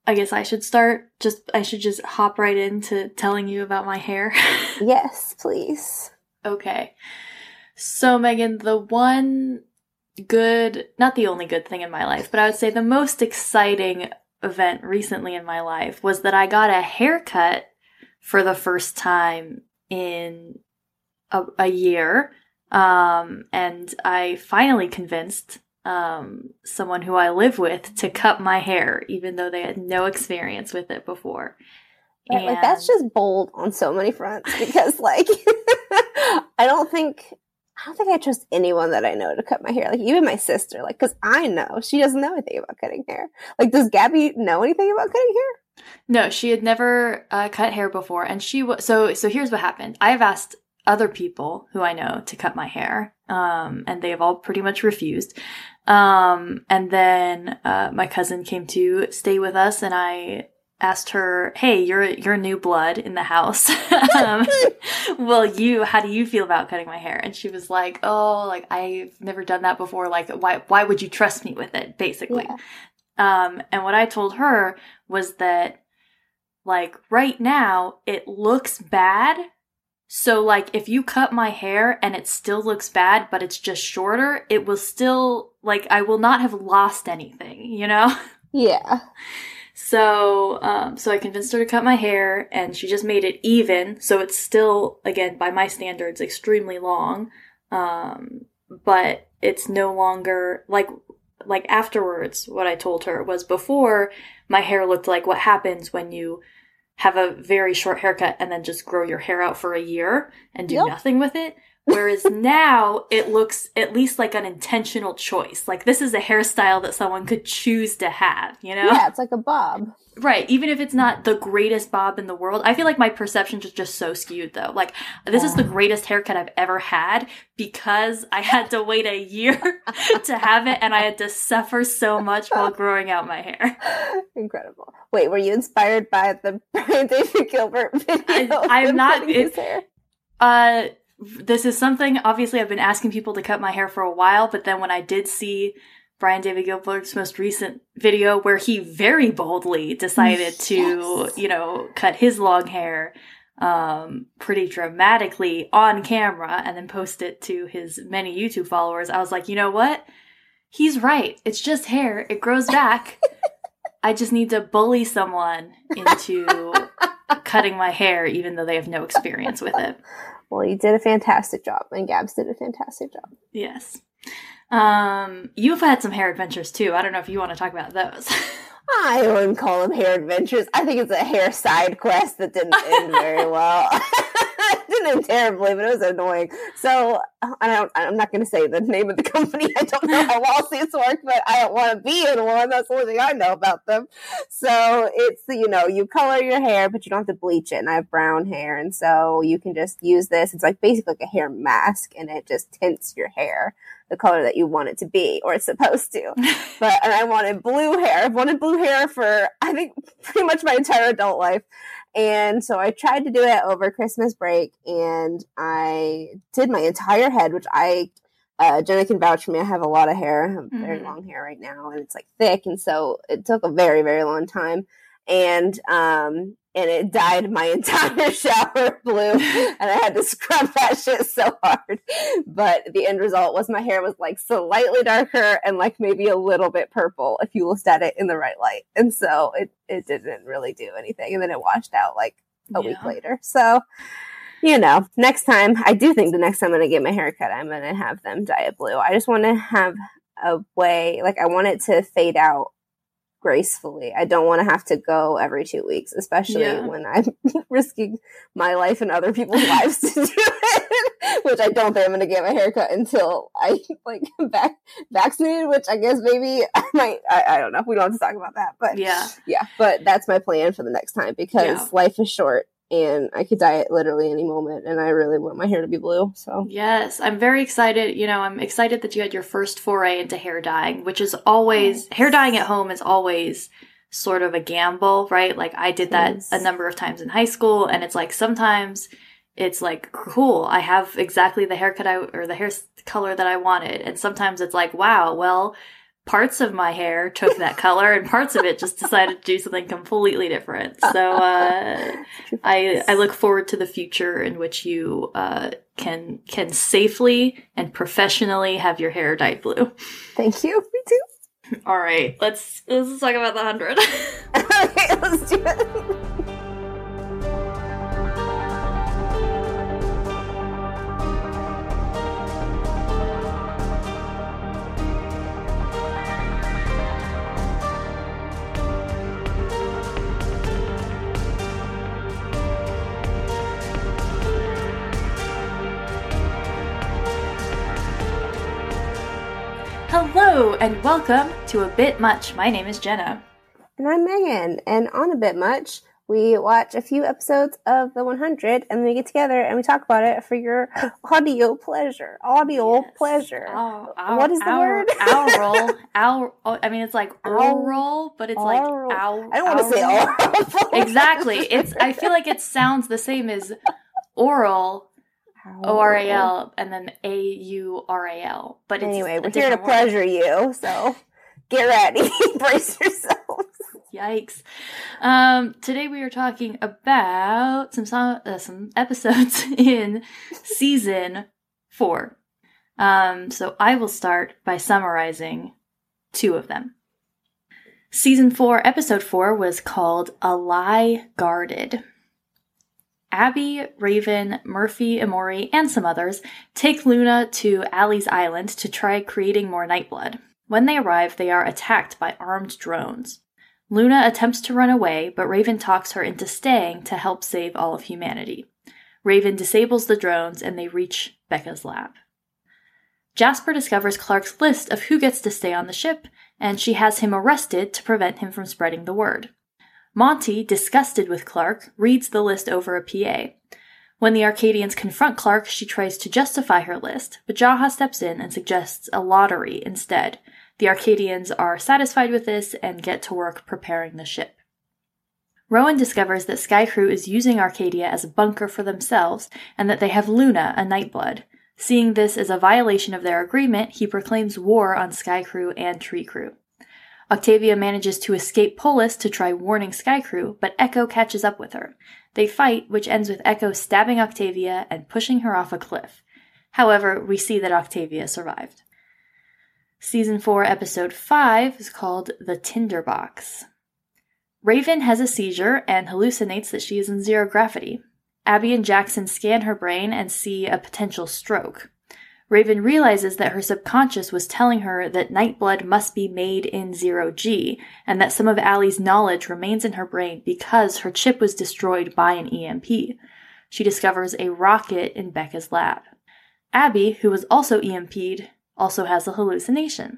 I guess I should I should just hop right into telling you about my hair. Yes, please. Okay. So, Megan, the one not the only good thing in my life, but I would say the most exciting event recently in my life was that I got a haircut for the first time in a year. And I finally convinced someone who I live with to cut my hair, even though they had no experience with it before. Right, like, that's just bold on so many fronts because, like, I don't think I trust anyone that I know to cut my hair. Like, even my sister, like, because I know she doesn't know anything about cutting hair. Like, does Gabby know anything about cutting hair? No, she had never cut hair before, and she was so here's what happened. I have asked other people who I know to cut my hair, and they have all pretty much refused. And then my cousin came to stay with us, and I asked her, "Hey, you're new blood in the house. How do you feel about cutting my hair?" And she was like, "Oh, like, I've never done that before. Like, why would you trust me with it?" Basically. Yeah. And what I told her was that, like, right now it looks bad. So, like, if you cut my hair and it still looks bad, but it's just shorter, it will still, like, I will not have lost anything, you know? Yeah. So I convinced her to cut my hair, and she just made it even. So it's still, again, by my standards, extremely long. But it's no longer, like afterwards, what I told her was, before, my hair looked like what happens when you have a very short haircut and then just grow your hair out for a year and do nothing with it. Whereas now it looks at least like an intentional choice. Like, this is a hairstyle that someone could choose to have, you know? Yeah, it's like a bob. Right. Even if it's not the greatest bob in the world. I feel like my perception is just so skewed, though. Like, this is the greatest haircut I've ever had because I had to wait a year to have it, and I had to suffer so much while growing out my hair. Incredible. Wait, were you inspired by the Brian David Gilbert video? I'm not. This is something, obviously, I've been asking people to cut my hair for a while, but then when I did see Brian David Gilbert's most recent video where he very boldly decided to, you know, cut his long hair pretty dramatically on camera and then post it to his many YouTube followers, I was like, you know what? He's right. It's just hair. It grows back. I just need to bully someone into cutting my hair, even though they have no experience with it. Well, you did a fantastic job, and Gabs did a fantastic job. Yes. You've had some hair adventures too. I don't know if you want to talk about those. I wouldn't call them hair adventures. I think it's a hair side quest that didn't end very well. It didn't end terribly, but it was annoying. So I'm not going to say the name of the company. I don't know how lawsuits work, but I don't want to be in one. That's the only thing I know about them. So it's, you know, you color your hair, but you don't have to bleach it. And I have brown hair, and so you can just use this. It's like basically like a hair mask, and it just tints your hair the color that you want it to be, or it's supposed to. And I wanted blue hair. I've wanted blue hair for, I think, pretty much my entire adult life. And so I tried to do it over Christmas break, and I did my entire head, which Jenna can vouch for me. I have a lot of hair. I have very long hair right now, and it's like thick. And so it took a very, very long time. And it dyed my entire shower blue, and I had to scrub that shit so hard. But the end result was my hair was like slightly darker and like maybe a little bit purple if you looked at it in the right light. And so it didn't really do anything. And then it washed out like a week later. So, you know, next time, I do think the next time I'm going to get my hair cut, I'm going to have them dye it blue. I just want to have a way, like, I want it to fade out gracefully. I don't want to have to go every 2 weeks, especially when I'm risking my life and other people's lives to do it, which I don't think I'm going to get my haircut until I back vaccinated, which I guess maybe I might, I don't know. We don't have to talk about that, but yeah, but that's my plan for the next time because life is short. And I could dye it literally any moment, and I really want my hair to be blue. So yes, I'm very excited. You know, I'm excited that you had your first foray into hair dyeing, which is always hair dyeing at home is always sort of a gamble, right? Like, I did that a number of times in high school, and it's like sometimes it's like, cool, I have exactly the haircut or the hair color that I wanted, and sometimes it's like, wow, well, parts of my hair took that color and parts of it just decided to do something completely different. So I look forward to the future in which you can safely and professionally have your hair dyed blue. Thank you. Me too. All right, let's talk about the 100. Okay, let's do it. Hello, and welcome to A Bit Much. My name is Jenna. And I'm Megan. And on A Bit Much, we watch a few episodes of The 100, and then we get together and we talk about it for your audio pleasure. Pleasure. What is the word? I mean, it's like oral, but it's like owl. I don't want to say oral. Exactly. I feel like it sounds the same as oral. O-R-A-L and then A-U-R-A-L. But anyway, we're here to pleasure you, so get ready. Brace yourselves. Yikes. Today we are talking about some episodes in season 4. So I will start by summarizing 2 of them. Season 4, episode 4 was called A Lie Guarded. Abby, Raven, Murphy, Emori, and some others take Luna to Allie's island to try creating more Nightblood. When they arrive, they are attacked by armed drones. Luna attempts to run away, but Raven talks her into staying to help save all of humanity. Raven disables the drones, and they reach Becca's lab. Jasper discovers Clark's list of who gets to stay on the ship, and she has him arrested to prevent him from spreading the word. Monty, disgusted with Clark, reads the list over a PA. When the Arcadians confront Clark, she tries to justify her list, but Jaha steps in and suggests a lottery instead. The Arcadians are satisfied with this and get to work preparing the ship. Rowan discovers that Skycrew is using Arcadia as a bunker for themselves and that they have Luna, a Nightblood. Seeing this as a violation of their agreement, he proclaims war on Skycrew and Tree Crew. Octavia manages to escape Polis to try warning Skycrew, but Echo catches up with her. They fight, which ends with Echo stabbing Octavia and pushing her off a cliff. However, we see that Octavia survived. Season 4, episode 5 is called The Tinderbox. Raven has a seizure and hallucinates that she is in zero gravity. Abby and Jackson scan her brain and see a potential stroke. Raven realizes that her subconscious was telling her that Nightblood must be made in 0G, and that some of Allie's knowledge remains in her brain because her chip was destroyed by an EMP. She discovers a rocket in Becca's lab. Abby, who was also EMP'd, also has a hallucination.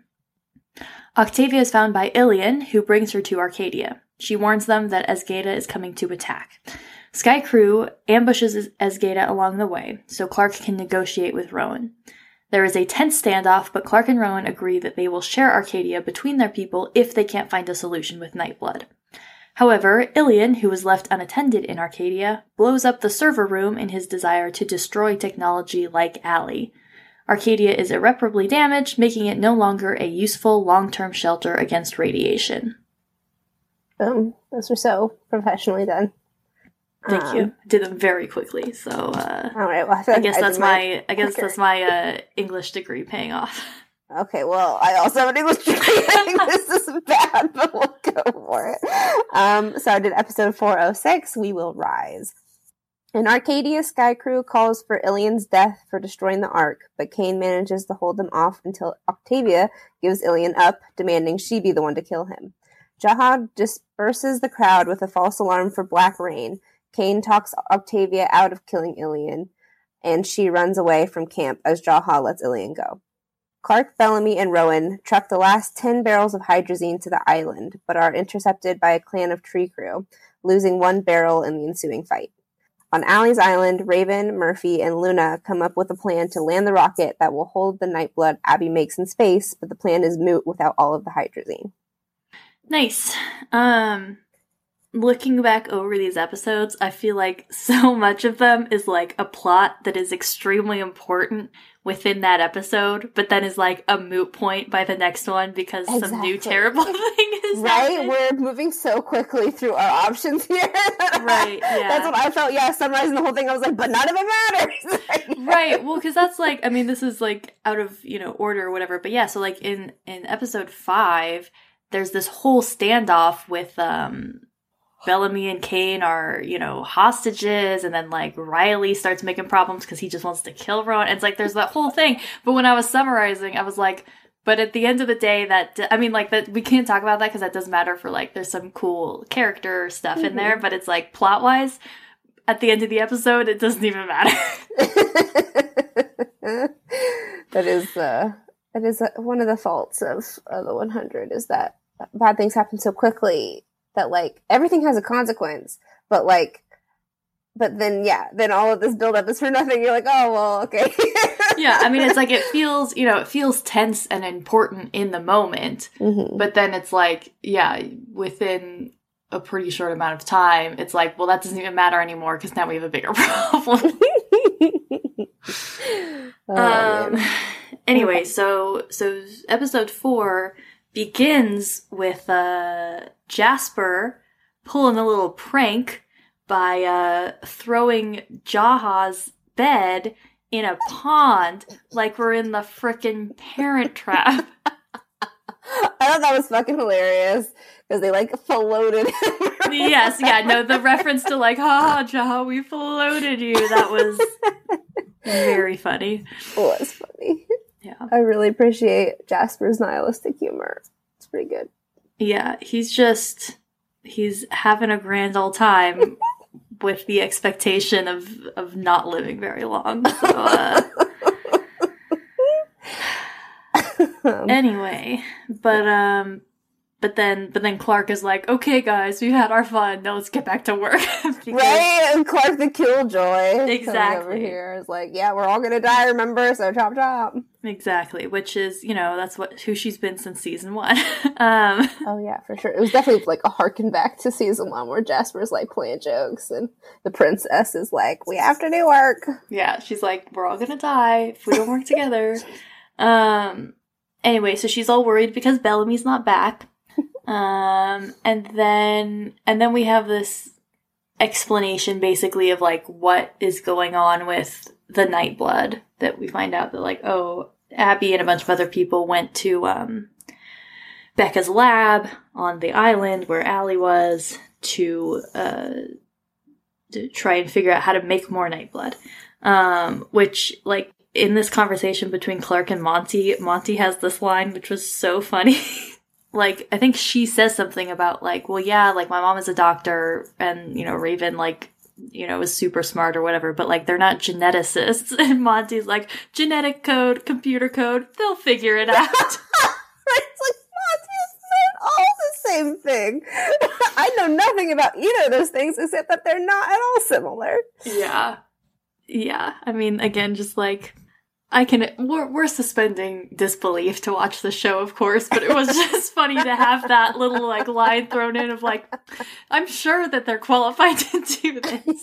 Octavia is found by Ilian, who brings her to Arcadia. She warns them that Esgeda is coming to attack. Skycrew ambushes Esgeda along the way, so Clark can negotiate with Rowan. There is a tense standoff, but Clark and Rowan agree that they will share Arcadia between their people if they can't find a solution with Nightblood. However, Ilian, who was left unattended in Arcadia, blows up the server room in his desire to destroy technology like Allie. Arcadia is irreparably damaged, making it no longer a useful long-term shelter against radiation. Boom. Those were so professionally done. Thank you. I did them very quickly, so all right. Well, I guess that's my English degree paying off. Okay, well, I also have an English degree. I think this is bad, but we'll go for it. So I did episode 406, We Will Rise. In Arcadia, Skycrew calls for Ilian's death for destroying the Ark, but Kane manages to hold them off until Octavia gives Ilian up, demanding she be the one to kill him. Jaha disperses the crowd with a false alarm for Black Rain. Kane talks Octavia out of killing Ilian, and she runs away from camp as Jaha lets Ilian go. Clark, Bellamy, and Rowan truck the last 10 barrels of hydrazine to the island, but are intercepted by a clan of Tree Crew, losing 1 barrel in the ensuing fight. On Allie's island, Raven, Murphy, and Luna come up with a plan to land the rocket that will hold the Nightblood Abby makes in space, but the plan is moot without all of the hydrazine. Nice. looking back over these episodes, I feel like so much of them is like a plot that is extremely important within that episode, but then is like a moot point by the next one because some new terrible thing is happening. We're moving so quickly through our options here. Right, yeah. That's what I felt, summarizing the whole thing, I was like, but none of it matters. Right, well, because that's like, I mean, this is like out of, order or whatever, but yeah, so like in episode 5, there's this whole standoff with, Bellamy and Kane are, hostages, and then, like, Riley starts making problems because he just wants to kill Rowan. It's like, there's that whole thing. But when I was summarizing, I was like, but at the end of the day, that we can't talk about that because that doesn't matter for, like, there's some cool character stuff in there, but it's, like, plot-wise, at the end of the episode, it doesn't even matter. That is one of the faults of the 100 is that bad things happen so quickly that, like, everything has a consequence, but then all of this buildup is for nothing. You're like, oh, well, okay. Yeah, I mean, it's like, it feels tense and important in the moment, but then it's like, within a pretty short amount of time, it's like, well, that doesn't even matter anymore because now we have a bigger problem. Anyway, so episode 4 begins with Jasper pulling a little prank by throwing Jaha's bed in a pond like we're in the frickin' Parent Trap. I thought that was fucking hilarious because they like floated him. Yes, the reference to like, ha, Jaha, we floated you. That was very funny. It was funny. Yeah. I really appreciate Jasper's nihilistic humor. It's pretty good. Yeah, he's having a grand old time with the expectation of not living very long. So, anyway, but then Clark is like, okay, guys, we've had our fun. Now let's get back to work. Right? And Clark the Killjoy. Exactly. Over here is like, yeah, we're all gonna die, remember? So chop chop. Exactly. Which is, that's who she's been since season 1. Oh yeah, for sure. It was definitely like a harken back to season 1 where Jasper's like playing jokes and the princess is like, we have to do work. Yeah, she's like, we're all gonna die if we don't work together. Anyway, so she's all worried because Bellamy's not back. And then we have this explanation basically of like what is going on with the Nightblood, that we find out that like, oh, Abby and a bunch of other people went to Becca's lab on the island where Allie was to try and figure out how to make more Nightblood. Which, like, in this conversation between Clark and Monty has this line which was so funny. Like, I think she says something about, like, well, yeah, like, my mom is a doctor, and, Raven, like, is super smart or whatever, but, like, they're not geneticists. And Monty's like, genetic code, computer code, they'll figure it out. It's like, Monty is saying all the same thing. I know nothing about either of those things, except that they're not at all similar. Yeah. Yeah. I mean, again, just, like... we're suspending disbelief to watch the show, of course, but it was just funny to have that little, like, line thrown in of, like, I'm sure that they're qualified to do this.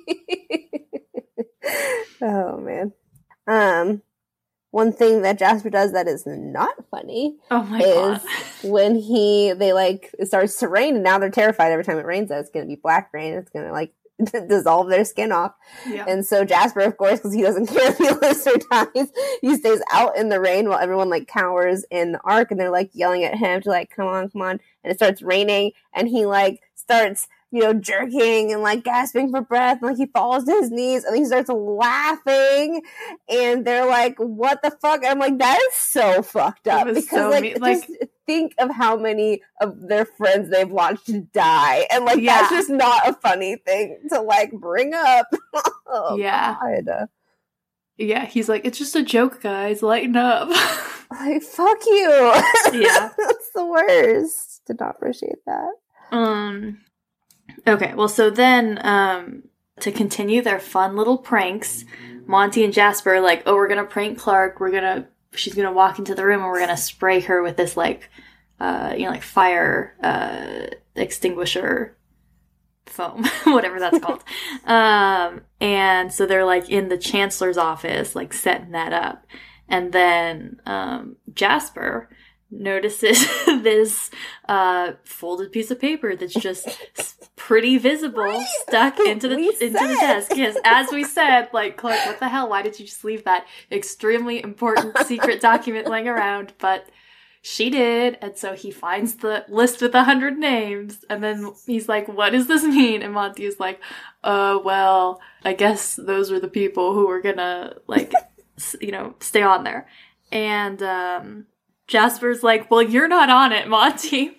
Oh, man. One thing that Jasper does that is not funny God. when it starts to rain, and now they're terrified every time it rains that it's going to be black rain. It's going to, like, dissolve their skin off. Yeah. And so Jasper, of course, because he doesn't care if he lives or dies, he stays out in the rain while everyone like cowers in the Ark, and they're like yelling at him to like, come on. And it starts raining, and he like starts, jerking and like gasping for breath, and like he falls to his knees, and he starts laughing, and they're like, what the fuck? And I'm like, that is so fucked up, because so just think of how many of their friends they've watched die, and like that's just not a funny thing to like bring up. Oh, yeah. God. Yeah, he's like, it's just a joke, guys, lighten up. Like, fuck you. Yeah. That's the worst. Did not appreciate that. Okay, well, so then, to continue their fun little pranks, Monty and Jasper are like, oh, we're gonna prank Clark, she's gonna walk into the room, and we're gonna spray her with this, like, like, fire, extinguisher foam, whatever that's called. And so they're like in the chancellor's office, like setting that up. And then Jasper notices this folded piece of paper that's just pretty visible stuck into the desk. Yes, as we said, like, Clark, what the hell? Why did you just leave that extremely important secret document laying around? But she did, and so he finds the list with 100 names, and then he's like, what does this mean? And Monty is like, well, I guess those are the people who were gonna, like, stay on there. And Jasper's like, well, you're not on it, Monty.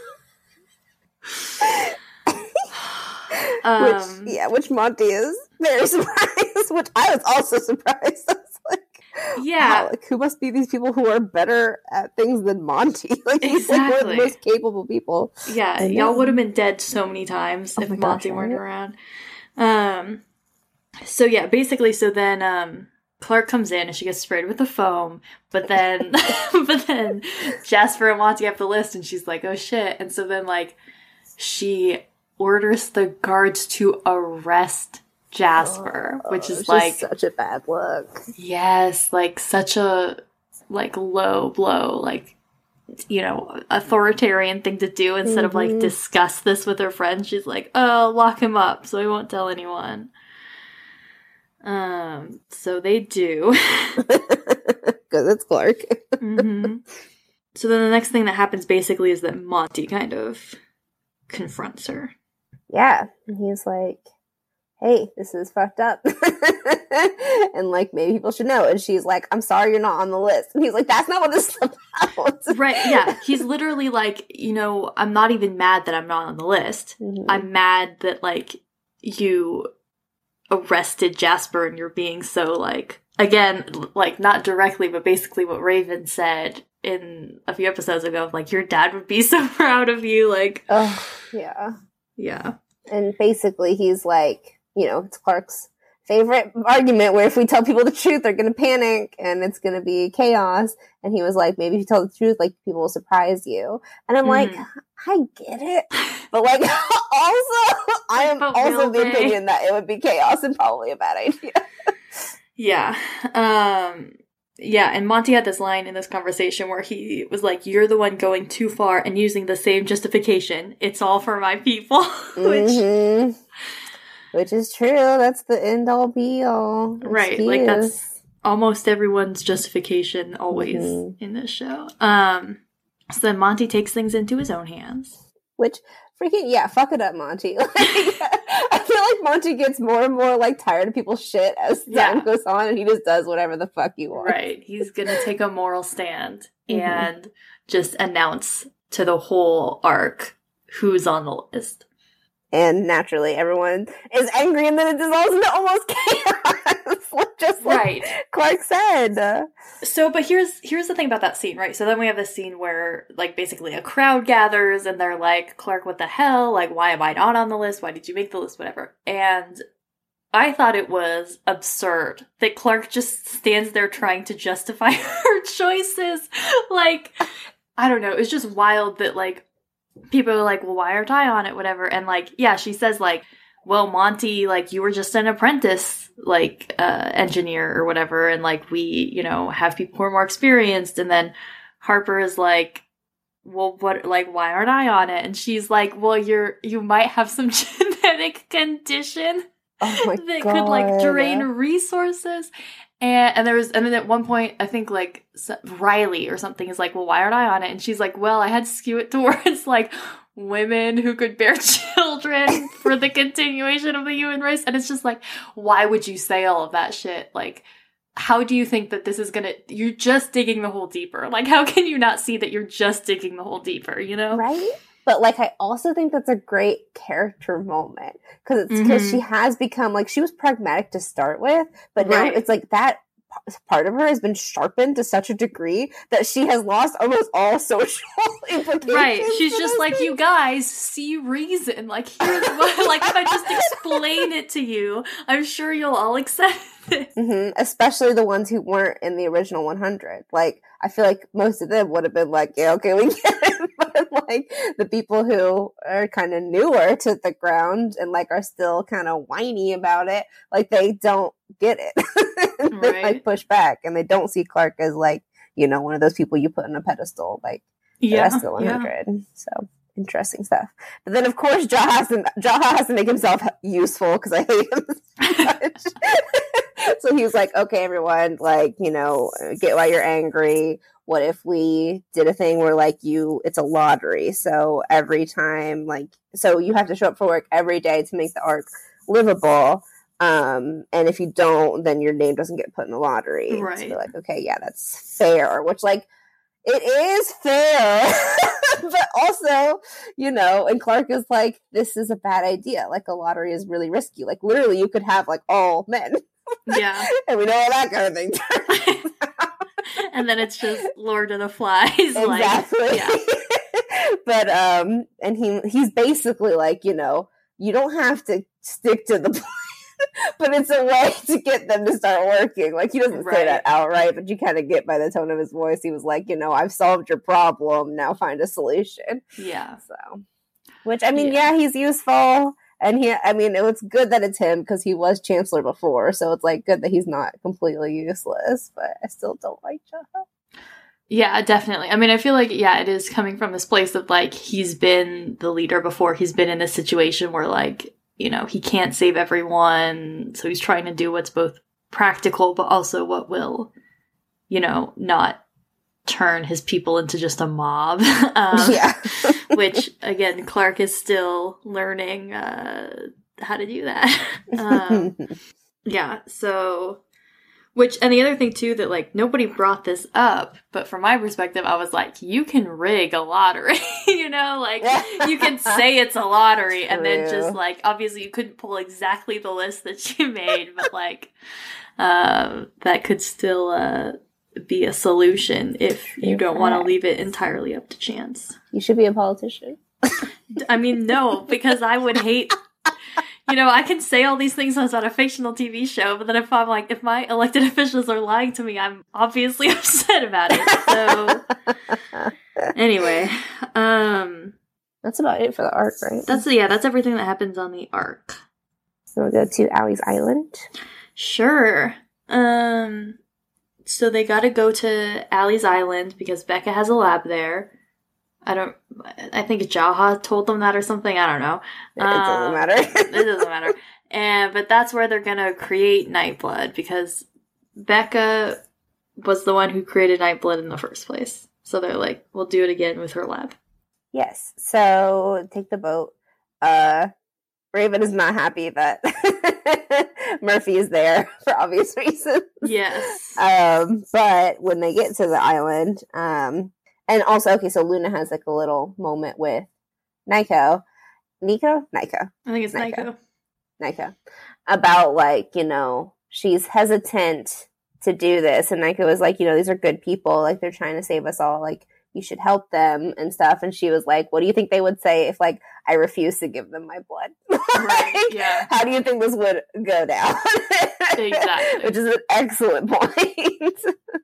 Which Monty is very surprised, which I was also surprised. I was like, yeah, wow, like, who must be these people who are better at things than Monty? Like, he's like one of the most capable people. Yeah, y'all would have been dead so many times if Monty weren't around. So yeah, basically, so then Clark comes in and she gets sprayed with the foam, but then Jasper and Monty have the list and she's like, oh shit. And so then, like, she orders the guards to arrest Jasper, which is like such a bad look. Yes, like such a like low blow, like, authoritarian thing to do instead of like discuss this with her friends. She's like, oh, lock him up so he won't tell anyone. So they do. Because it's Clark. Mm-hmm. So then the next thing that happens basically is that Monty kind of confronts her. Yeah. And he's like, hey, this is fucked up. And, like, maybe people should know. And she's like, I'm sorry you're not on the list. And he's like, that's not what this is about. Right, yeah. He's literally like, I'm not even mad that I'm not on the list. Mm-hmm. I'm mad that, like, you arrested Jasper and you're being so, like, again, like, not directly, but basically what Raven said in a few episodes ago, like, your dad would be so proud of you, like. Oh, yeah. Yeah. And basically he's like, it's Clark's favorite argument where if we tell people the truth, they're going to panic and it's going to be chaos. And he was like, maybe if you tell the truth, like, people will surprise you. And I'm like, I get it. But, like, also, I am also of the opinion that it would be chaos and probably a bad idea. Yeah. Yeah, and Monty had this line in this conversation where he was like, you're the one going too far and using the same justification. It's all for my people. Which is true. That's the end-all, be-all. Right, like, that's almost everyone's justification always in this show. So then Monty takes things into his own hands. Which, fuck it up, Monty. Like, I feel like Monty gets more and more, like, tired of people's shit as time goes on, and he just does whatever the fuck he wants. Right. He's gonna take a moral stand and just announce to the whole arc who's on the list. And naturally, everyone is angry, and then it dissolves into almost chaos, just like Clark said. So, but here's the thing about that scene, right? So then we have this scene where, like, basically a crowd gathers, and they're like, Clark, what the hell? Like, why am I not on the list? Why did you make the list? Whatever. And I thought it was absurd that Clark just stands there trying to justify her choices. Like, I don't know. It's just wild that, like, people are like, well, why aren't I on it? Whatever. And, like, yeah, she says, like, well, Monty, like, you were just an apprentice, like, engineer or whatever. And, like, we, have people who are more experienced. And then Harper is like, well, what, like, why aren't I on it? And she's like, well, you might have some genetic condition that could, like, drain resources. And then at one point, I think, like, Riley or something is like, well, why aren't I on it? And she's like, well, I had to skew it towards, like, women who could bear children for the continuation of the human race. And it's just like, why would you say all of that shit? Like, how do you think that this is you're just digging the hole deeper. Like, how can you not see that you're just digging the hole deeper, Right? But, like, I also think that's a great character moment because she has become, like, she was pragmatic to start with, but now it's like that part of her has been sharpened to such a degree that she has lost almost all social implications. Right. She's just like, you guys see reason. Like, here's what, like, if I just explain it to you, I'm sure you'll all accept it. Especially the ones who weren't in the original 100. Like, I feel like most of them would have been like, yeah, okay, we get it. But like the people who are kind of newer to the ground and like are still kind of whiny about it, like they don't get it. They like push back and they don't see Clark as like, you know, one of those people you put on a pedestal, like the rest of the 100. Yeah. So interesting stuff. But then of course Jaha has to make himself useful because I hate him so much. So he was like, okay, everyone, like, you know, get why you're angry. What if we did a thing where like it's a lottery. So every time, like, so you have to show up for work every day to make the arc livable. And if you don't, then your name doesn't get put in the lottery. Right. So you're like, okay, yeah, that's fair. Which like, it is fair. But also, you know, and Clark is like, this is a bad idea. Like a lottery is really risky. Like literally you could have like all men. Yeah. And we know how that kind of thing turns out. And then it's just Lord of the Flies. Exactly. Like, yeah. But and he's basically like, you know, you don't have to stick to the plan, but it's a way to get them to start working. Like he doesn't say that outright, but you kind of get by the tone of his voice. He was like, you know, I've solved your problem. Now find a solution. Yeah. So, which I mean, yeah he's useful. And it was good that it's him because he was Chancellor before. So it's like good that he's not completely useless, but I still don't like Jaha. Yeah, definitely. I mean, I feel like, yeah, it is coming from this place of like, he's been the leader before. He's been in this situation where like, you know, he can't save everyone. So he's trying to do what's both practical, but also what will, you know, not turn his people into just a mob. Which again, Clark is still learning how to do that. Yeah, so and the other thing too that like nobody brought this up, but from my perspective I was like, you can rig a lottery. You know, like you can say it's a lottery and then just like obviously you couldn't pull exactly the list that you made, but like that could still be a solution if you don't want to leave it entirely up to chance. You should be a politician. I mean, no, because I would hate, you know, I can say all these things on a fictional TV show, but then if I'm like, if my elected officials are lying to me, I'm obviously upset about it. So anyway, that's about it for the arc, right? That's everything that happens on the arc. So we'll go to Allie's Island. Sure. So they gotta go to Allie's Island because Becca has a lab there. I think Jaha told them that or something. I don't know. It doesn't matter. It doesn't matter. But that's where they're gonna create Nightblood because Becca was the one who created Nightblood in the first place. So they're like, we'll do it again with her lab. Yes. So take the boat. Raven is not happy that Murphy is there for obvious reasons. Yes. But when they get to the island, and also, okay, so Luna has like a little moment with Nico. I think it's Nico. About like, you know, she's hesitant to do this. And Nico was like, you know, these are good people. Like they're trying to save us all. Like you should help them and stuff. And she was like, what do you think they would say if like I refuse to give them my blood? Right, yeah. How do you think this would go down? Exactly. Which is an excellent point.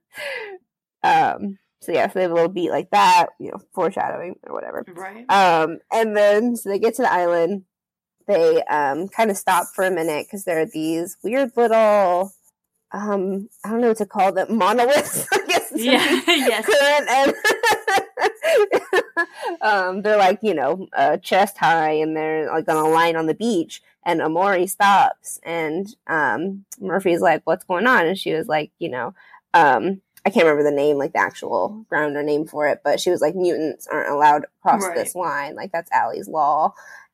So yeah, so they have a little beat like that, you know, foreshadowing or whatever. Right. And then so they get to the island. They kind of stop for a minute because there are these weird little I don't know what to call them, monoliths, I guess. Yeah, yes. And they're like, you know, chest high, and they're like on a line on the beach. And Amori stops, and Murphy's like, "What's going on?" And she was like, you know, I can't remember the name, like the actual grounder name for it, but she was like, mutants aren't allowed to cross this line. Like that's Allie's law.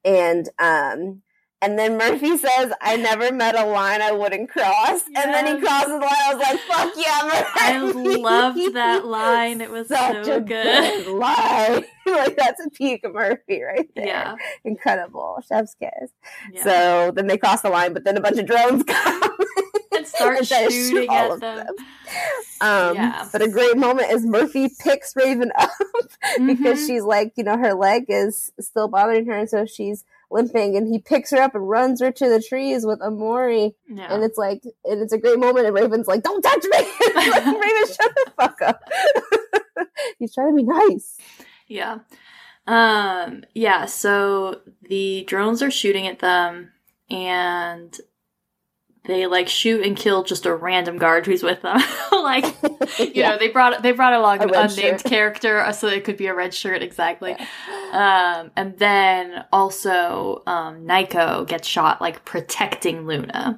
And then Murphy says, I never met a line I wouldn't cross. Yes. And then he crosses the line. I was like, fuck yeah, Murphy. I loved that line. It was such so a good line. Like, that's a peak of Murphy right there. Yeah. Incredible. Chef's kiss. Yeah. So then they cross the line, but then a bunch of drones come. And start shooting at them. But a great moment is Murphy picks Raven up because she's like, you know, her leg is still bothering her. And so she's limping, and he picks her up and runs her to the trees with Amori. Yeah. And it's like, and it's a great moment. And Raven's like, don't touch me. Like, Raven, shut the fuck up. He's trying to be nice. Yeah. Yeah, so the drones are shooting at them, and they like shoot and kill just a random guard who's with them. Like, you know, they brought along an unnamed character, so it could be a red shirt, exactly. Yeah. And then also Naiko gets shot, like protecting Luna.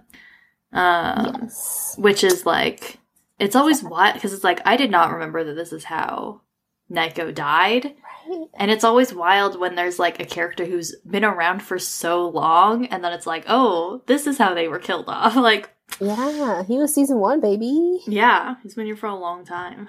Yes. Which is like, it's always wild because it's like, I did not remember that this is how Naiko died. Right. And it's always wild when there's like a character who's been around for so long, and then it's like, oh, this is how they were killed off. Like, yeah, he was season 1, baby. Yeah, he's been here for a long time.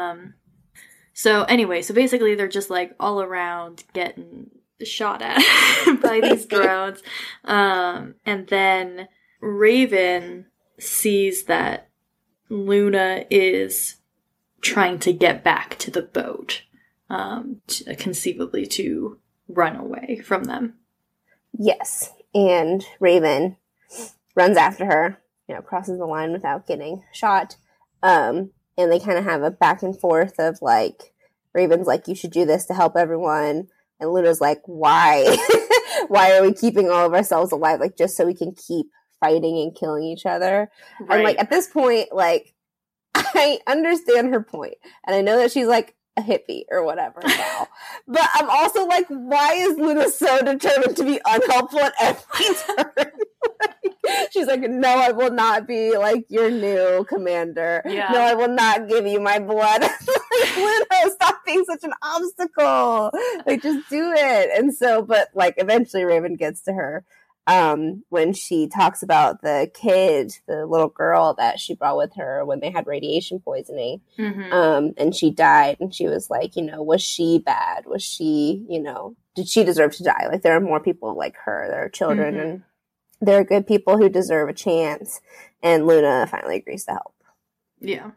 So anyway, so basically they're just like all around getting shot at by these drones. And then Raven sees that Luna is trying to get back to the boat, conceivably to run away from them. Yes, and Raven runs after her, you know, crosses the line without getting shot. And they kind of have a back and forth of like, Raven's like, you should do this to help everyone. And Luna's like, why? Why are we keeping all of ourselves alive? Like, just so we can keep fighting and killing each other. Right. And like, at this point, like, I understand her point. And I know that she's like a hippie or whatever now. But I'm also like, why is Luna so determined to be unhelpful at every turn? She's like, no, I will not be like your new commander. Yeah. No, I will not give you my blood. Like, Luna, stop being such an obstacle. Like, just do it. And so, but like, eventually Raven gets to her when she talks about the kid, the little girl that she brought with her when they had radiation poisoning. Mm-hmm. And she died. And she was like, you know, was she bad? Was she, you know, did she deserve to die? Like, there are more people like her. There are children mm-hmm. and there are good people who deserve a chance, and Luna finally agrees to help. Yeah.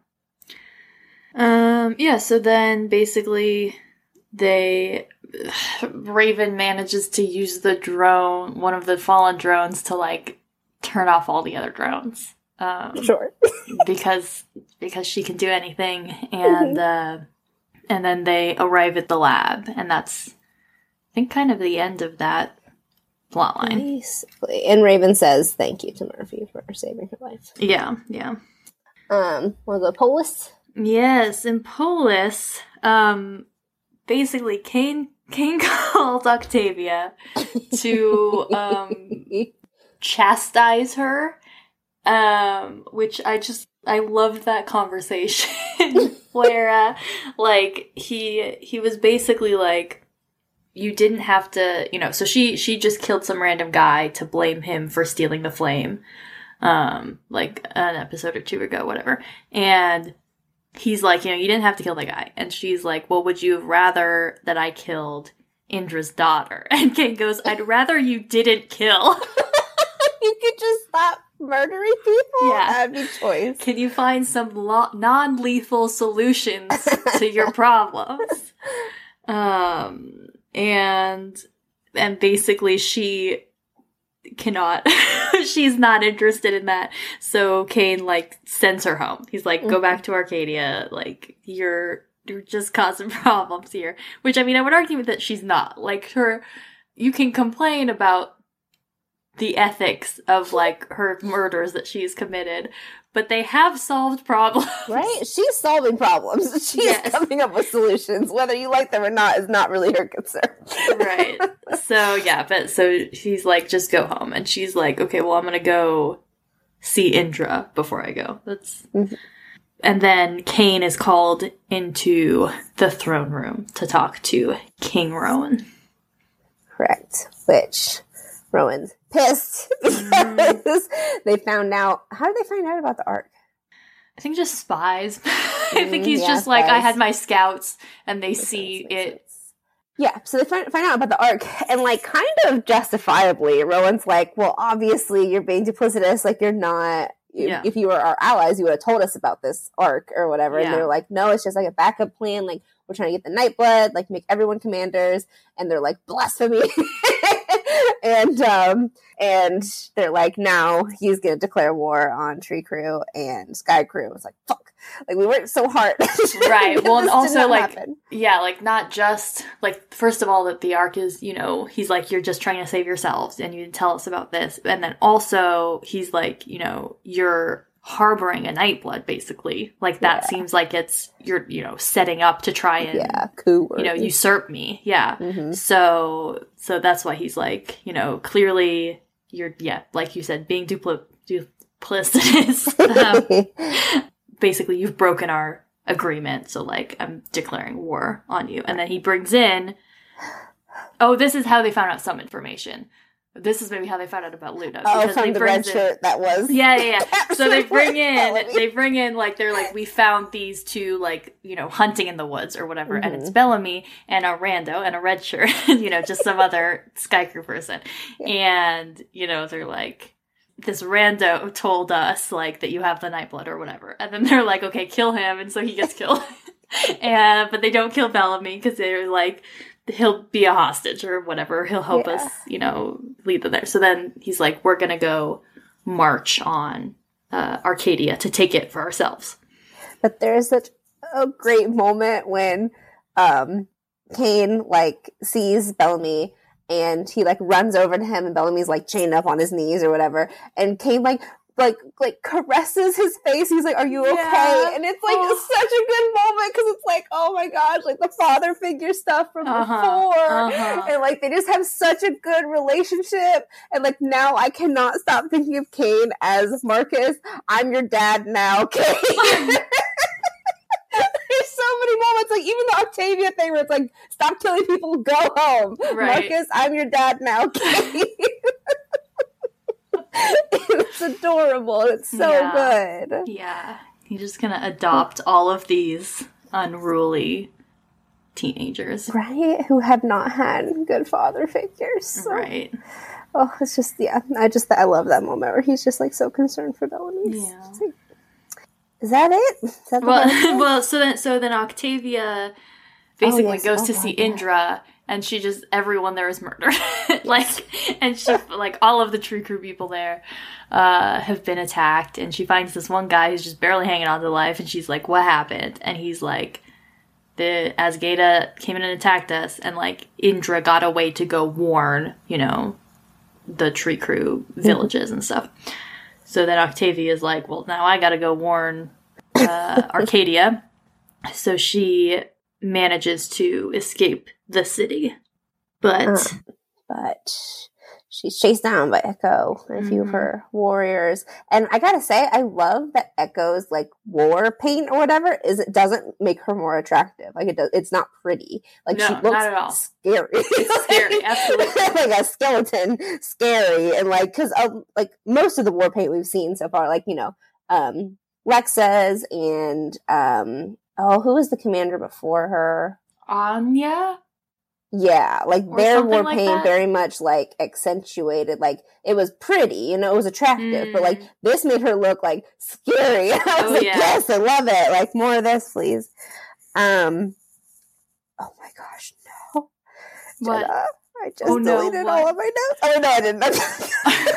Yeah, so then basically Raven manages to use the drone, one of the fallen drones, to like turn off all the other drones. Sure. because she can do anything, and and then they arrive at the lab, and that's, I think, kind of the end of that plotline. Basically. And Raven says thank you to Murphy for saving her life. Yeah. Want to go Polis? Yes, in Polis, basically Kane called Octavia to chastise her, which I loved that conversation where like he was basically like, you didn't have to, you know, so she just killed some random guy to blame him for stealing the flame, like an episode or 2 ago, whatever. And he's like, you know, you didn't have to kill the guy. And she's like, well, would you have rather that I killed Indra's daughter? And Kane goes, I'd rather you didn't kill. You could just stop murdering people? Yeah. That'd be choice. Can you find some non-lethal solutions to your problems? And basically she cannot, she's not interested in that. So Kane like sends her home. He's like, go back to Arcadia. Like, you're just causing problems here. Which, I mean, I would argue that she's not. Like, you can complain about the ethics of like her murders that she's committed, but they have solved problems. Right? She's solving problems. She's coming up with solutions. Whether you like them or not is not really her concern. Right. So, yeah, so he's like, just go home. And she's like, okay, well, I'm going to go see Indra before I go. Mm-hmm. And then Kane is called into the throne room to talk to King Rowan. Correct. Which Rowan's pissed because they found out. How did they find out about the Ark? I think just spies. I think he's just like, I had my scouts, and they see it. Yeah, so they find out about the Ark, and like kind of justifiably, Rowan's like, well, obviously you're being duplicitous. Like, you're not. If you were our allies, you would have told us about this Ark or whatever. Yeah. And they're like, no, it's just like a backup plan. Like, we're trying to get the Nightblood, like make everyone commanders, and they're like, blasphemy. And they're like, now he's gonna declare war on Tree Crew and Sky Crew. It's like, fuck. Like, we worked so hard. Right. Well, and also, like, happen. yeah, like, not just, like, first of all, that the arc is, you know, he's like, you're just trying to save yourselves, and you didn't tell us about this. And then also, he's like, you know, you're harboring a Nightblood, basically. Like, that seems like you're, you know, setting up to try and, coup, you know, usurp me. Yeah. So that's why he's like, you know, clearly you're, like you said, being duplicitous. Basically, you've broken our agreement, so, like, I'm declaring war on you. And then he brings in... Oh, this is how they found out some information. This is maybe how they found out about Luna. Oh, from the red shirt that was... Yeah. So they bring in, like, they're like, we found these two, like, you know, hunting in the woods or whatever, and it's Bellamy and a rando and a red shirt, you know, just some other Sky Crew person. And, you know, they're like... This rando told us, like, that you have the Nightblood or whatever. And then they're like, okay, kill him. And so he gets killed. But they don't kill Bellamy because they're like, he'll be a hostage or whatever. He'll help us, you know, lead them there. So then he's like, we're going to go march on Arcadia to take it for ourselves. But there's such a great moment when Kane, like, sees Bellamy, and he, like, runs over to him, and Bellamy's, like, chained up on his knees or whatever. And Kane, like caresses his face. He's like, are you okay? And it's, like, such a good moment, because it's like, oh my gosh, like, the father figure stuff from before. And, like, they just have such a good relationship. And, like, now I cannot stop thinking of Kane as Marcus. I'm your dad now, Kane. There's so many moments, like, even the Octavia thing where it's like, stop killing people, go home. Right. Marcus, I'm your dad now, Kate. It's adorable. It's so good. Yeah. You're just gonna adopt all of these unruly teenagers. Right? Who have not had good father figures. So. Right. Oh, it's just, I love that moment where he's just, like, so concerned for Bellamy. Yeah. Is that it? Is that so then Octavia basically goes to see Indra, and she just, everyone there is murdered. And she, like, all of the Tree Crew people there have been attacked, and she finds this one guy who's just barely hanging on to life, and she's like, what happened? And he's like, the Azgeda came in and attacked us, and, like, Indra got away to go warn, you know, the Tree Crew villages and stuff. So then Octavia is like, well, now I gotta go warn Arcadia. So she manages to escape the city. But she's chased down by Echo and a few of her warriors. And I gotta say, I love that Echo's, like, war paint or whatever it doesn't make her more attractive. Like, it's not pretty. Like, no, she looks not at all. Scary. It's scary, absolutely. Like a skeleton, scary. And, like, because like, most of the war paint we've seen so far, like, you know, Lexa's and who was the commander before her? Anya? Yeah, like, their war paint very much, like, accentuated, like, it was pretty, you know, it was attractive, but, like, this made her look, like, scary. I was yes, I love it. Like, more of this, please. Oh my gosh, no. What? I just deleted all of my notes. Oh, no, I didn't.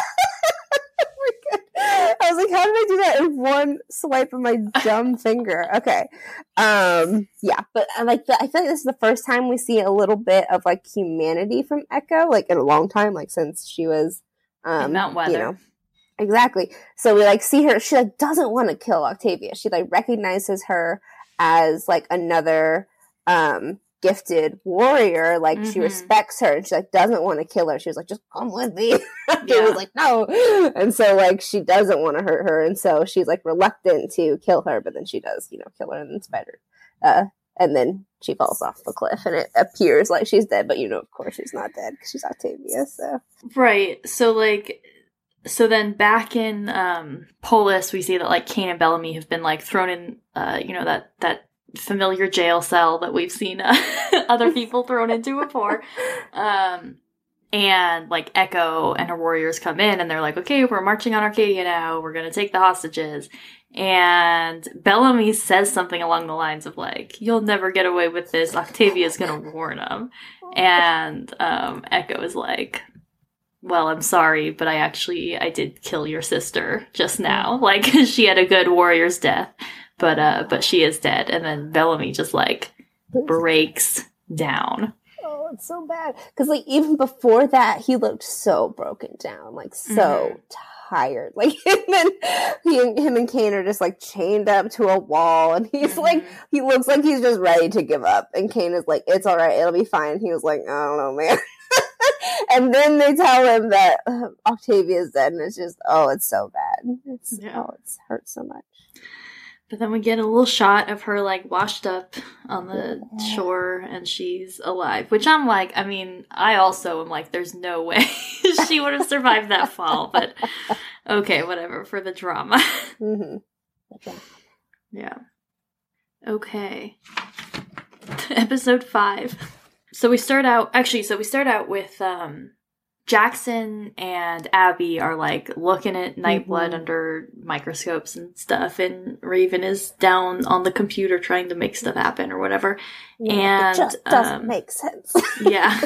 I was like, how did I do that in one swipe of my dumb finger? Okay. Yeah, but I feel like this is the first time we see a little bit of, like, humanity from Echo, like, in a long time, like, since she was, in Mount Weather. You know, exactly. So we, like, see her, she, like, doesn't want to kill Octavia. She, like, recognizes her as, like, another, gifted warrior. Like, she respects her, and she, like, doesn't want to kill her. She was like, just come with me. She was like, no. And so, like, she doesn't want to hurt her, and so she's, like, reluctant to kill her, but then she does, you know, kill her, and then Spider and then she falls off the cliff, and it appears like she's dead, but, you know, of course she's not dead because she's Octavia. So right. So, like, so then back in Polis, we see that, like, Kane and Bellamy have been, like, thrown in you know, that familiar jail cell that we've seen other people thrown into before. And like Echo and her warriors come in and they're like, okay, we're marching on Arcadia now. We're going to take the hostages. And Bellamy says something along the lines of like, you'll never get away with this. Octavia's going to warn them. And Echo is like, well, I'm sorry, but I did kill your sister just now. Like, she had a good warrior's death, but she is dead. And then Bellamy just like breaks down. Oh, it's so bad. Because like even before that, he looked so broken down, like so tired. Like him and Kane are just like chained up to a wall, and he's like, he looks like he's just ready to give up. And Kane is like, it's all right, it'll be fine. He was like, I don't know, man. And then they tell him that Octavia's dead, and it's just, oh, it's so bad. It hurts so much. But then we get a little shot of her, like, washed up on the shore, and she's alive. Which I'm like, I mean, I also am like, there's no way she would have survived that fall. But, okay, whatever, for the drama. Yeah. Okay. Episode 5. So we start out with, Jackson and Abby are like looking at Nightblood under microscopes and stuff, and Raven is down on the computer trying to make stuff happen or whatever. Yeah, and it just doesn't make sense. Yeah.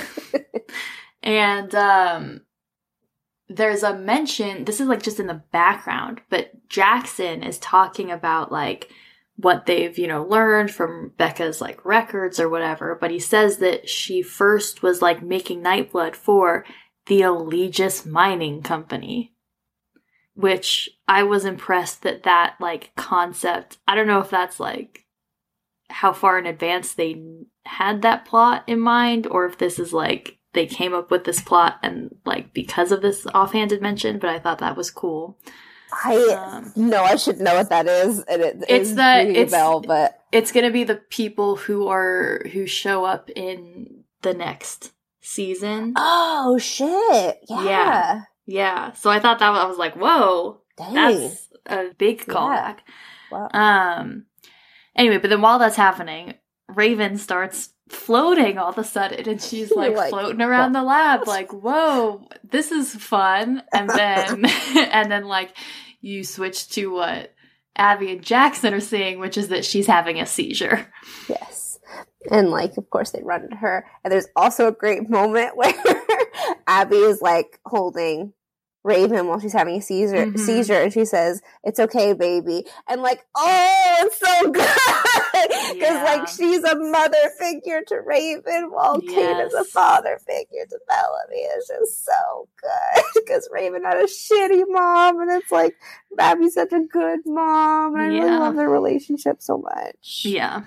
And there's a mention, this is like just in the background, but Jackson is talking about like what they've, learned from Becca's like records or whatever, but he says that she first was like making Nightblood for the Allegis Mining Company, which I was impressed that like concept, I don't know if that's like how far in advance they had that plot in mind, or if this is like they came up with this plot and like because of this offhanded mention, but I thought that was cool. I should know what that is, and it's gonna be the people who show up in the next season. Oh shit! Yeah. So I thought I was like, whoa, dang. That's a big callback. Wow. Anyway, but then while that's happening, Raven starts floating all of a sudden, and she's like floating around the lab, like, whoa, this is fun. And then and then like you switch to what Abby and Jackson are seeing, which is that she's having a seizure. Yes. And, like, of course, they run to her. And there's also a great moment where Abby is, like, holding Raven while she's having a seizure. And she says, "It's okay, baby." And, like, oh, it's so good. Because, like, she's a mother figure to Raven while Kate is a father figure to Bellamy. It's just so good. Because Raven had a shitty mom. And it's, like, Abby's such a good mom. And I really love their relationship so much. Yeah.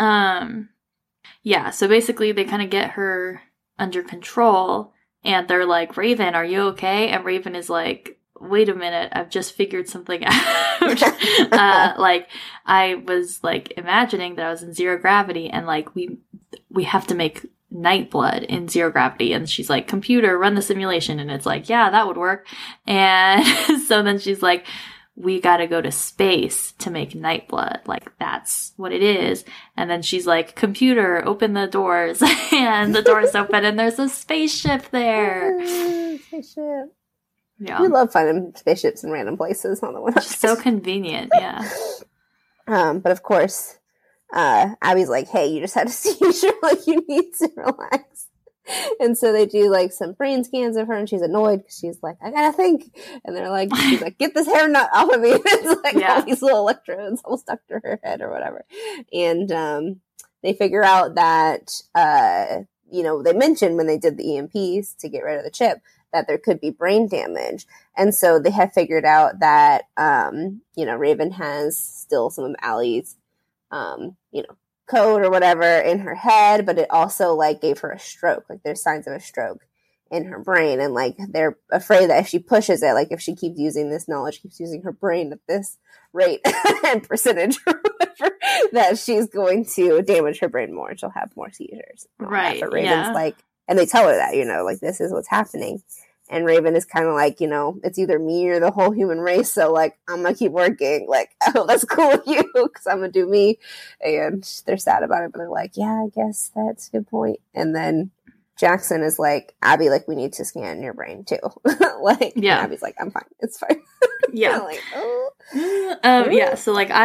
Yeah, so basically they kind of get her under control, and they're like, Raven, are you okay? And Raven is like, wait a minute, I've just figured something out. Like, I was, like, imagining that I was in zero gravity, and, like, we have to make Nightblood in zero gravity. And she's like, computer, run the simulation. And it's like, yeah, that would work. And so then she's like, we gotta go to space to make Nightblood. Like, that's what it is. And then she's like, computer, open the doors. And the doors open and there's a spaceship there. Spaceship. Yeah. We love finding spaceships in random places on the website. So convenient, yeah. But of course, Abby's like, hey, you just had a seizure. Like, you need to relax. And so they do like some brain scans of her, and she's annoyed because she's like, I gotta think. And they're like, she's like, get this hair nut off of me. It's like all these little electrodes all stuck to her head or whatever. And they figure out that they mentioned when they did the EMPs to get rid of the chip that there could be brain damage. And so they have figured out that Raven has still some of Allie's code or whatever in her head, but it also like gave her a stroke. Like, there's signs of a stroke in her brain, and like they're afraid that if she pushes it, like if she keeps using this knowledge, keeps using her brain at this rate and percentage or whatever, that she's going to damage her brain more and she'll have more seizures. Right. But Raven's like, and they tell her that, like, this is what's happening. And Raven is kind of like, it's either me or the whole human race. So, like, I'm going to keep working. Like, I hope that's cool with you because I'm going to do me. And they're sad about it, but they're like, yeah, I guess that's a good point. And then Jackson is like, Abby, like, we need to scan your brain too. Like, Yeah. Abby's like, I'm fine. It's fine. Yeah. Like, oh. Yeah, so like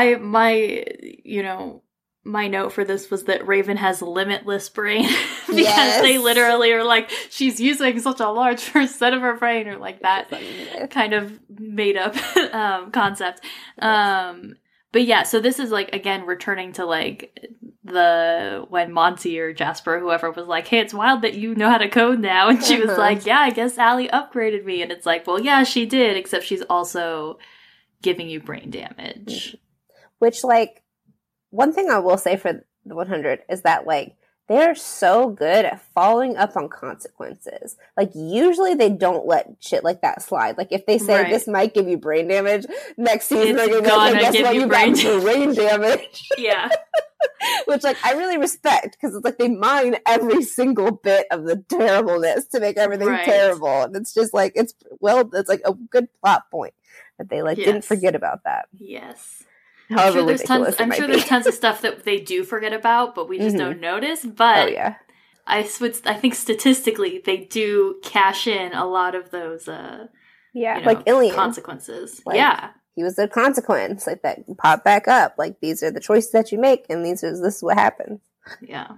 my note for this was that Raven has limitless brain because they literally are like, she's using such a large percent of her brain, or like that kind of made up concept. But yeah, so this is like, again, returning to like when Monty or Jasper or whoever was like, hey, it's wild that you know how to code now. And she was like, yeah, I guess Allie upgraded me. And it's like, well, yeah, she did, except she's also giving you brain damage. Which, like, one thing I will say for the 100 is that, like, they're so good at following up on consequences. Like, usually they don't let shit like that slide. Like, if they say this might give you brain damage, next season they're going to be like, guess what, you got brain damage. Yeah. Which, like, I really respect, because it's like they mine every single bit of the terribleness to make everything terrible. And it's just like, it's like a good plot point that they, like, didn't forget about that. Yes. However, I'm sure there's tons of stuff that they do forget about, but we just don't notice. But I think statistically they do cash in a lot of those like Ilian consequences. Like, he was a consequence, like that pop back up. Like, these are the choices that you make, and this is what happens. Yeah.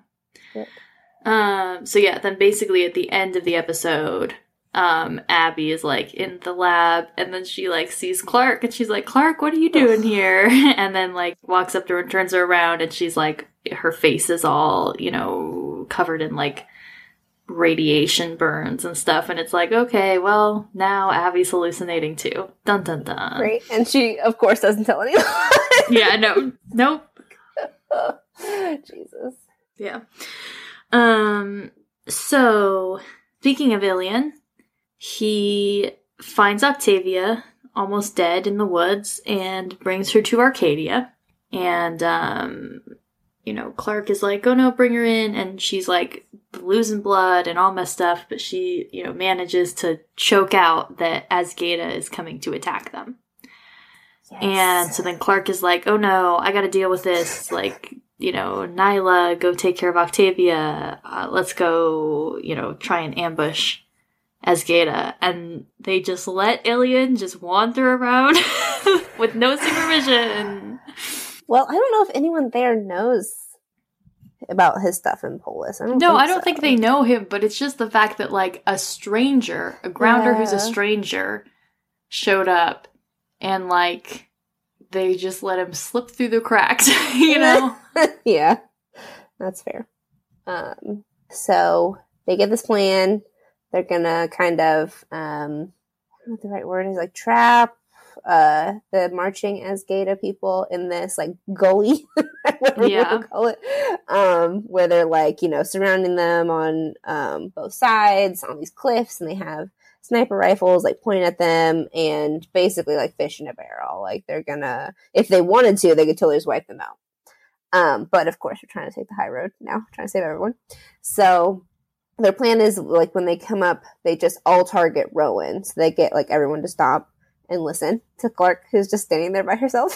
So yeah, then basically at the end of the episode, Abby is like in the lab, and then she like sees Clark, and she's like, Clark, what are you doing here? And then like walks up to her and turns her around, and she's like, her face is all, covered in like radiation burns and stuff, and it's like, okay, well, now Abby's hallucinating too. Dun dun dun. Great. And she of course doesn't tell anyone. Nope. Jesus. Yeah. So speaking of Ilian, he finds Octavia almost dead in the woods and brings her to Arcadia. And, Clark is like, oh no, bring her in. And she's like losing blood and all messed up, but she, manages to choke out that Azgeda is coming to attack them. Yes. And so then Clark is like, oh no, I gotta deal with this. Like, Nyla, go take care of Octavia. Let's go, try and ambush Azgeda. And they just let Ilian just wander around with no supervision. Well, I don't know if anyone there knows about his stuff in Polis. I don't think they know him, but it's just the fact that, like, a stranger, a grounder who's a stranger, showed up, and, like, they just let him slip through the cracks, Yeah, that's fair. So they get this plan. They're gonna kind of, I don't know what the right word is, like, trap the marching Azgeda people in this, like, gully, whatever you want to call it, where they're, like, surrounding them on both sides on these cliffs, and they have sniper rifles, like, pointing at them, and basically, like, fish in a barrel. Like, they're gonna, if they wanted to, they could totally just wipe them out. But, of course, we're trying to take the high road now, trying to save everyone. So their plan is, like, when they come up, they just all target Rowan. So they get, like, everyone to stop and listen to Clark, who's just standing there by herself.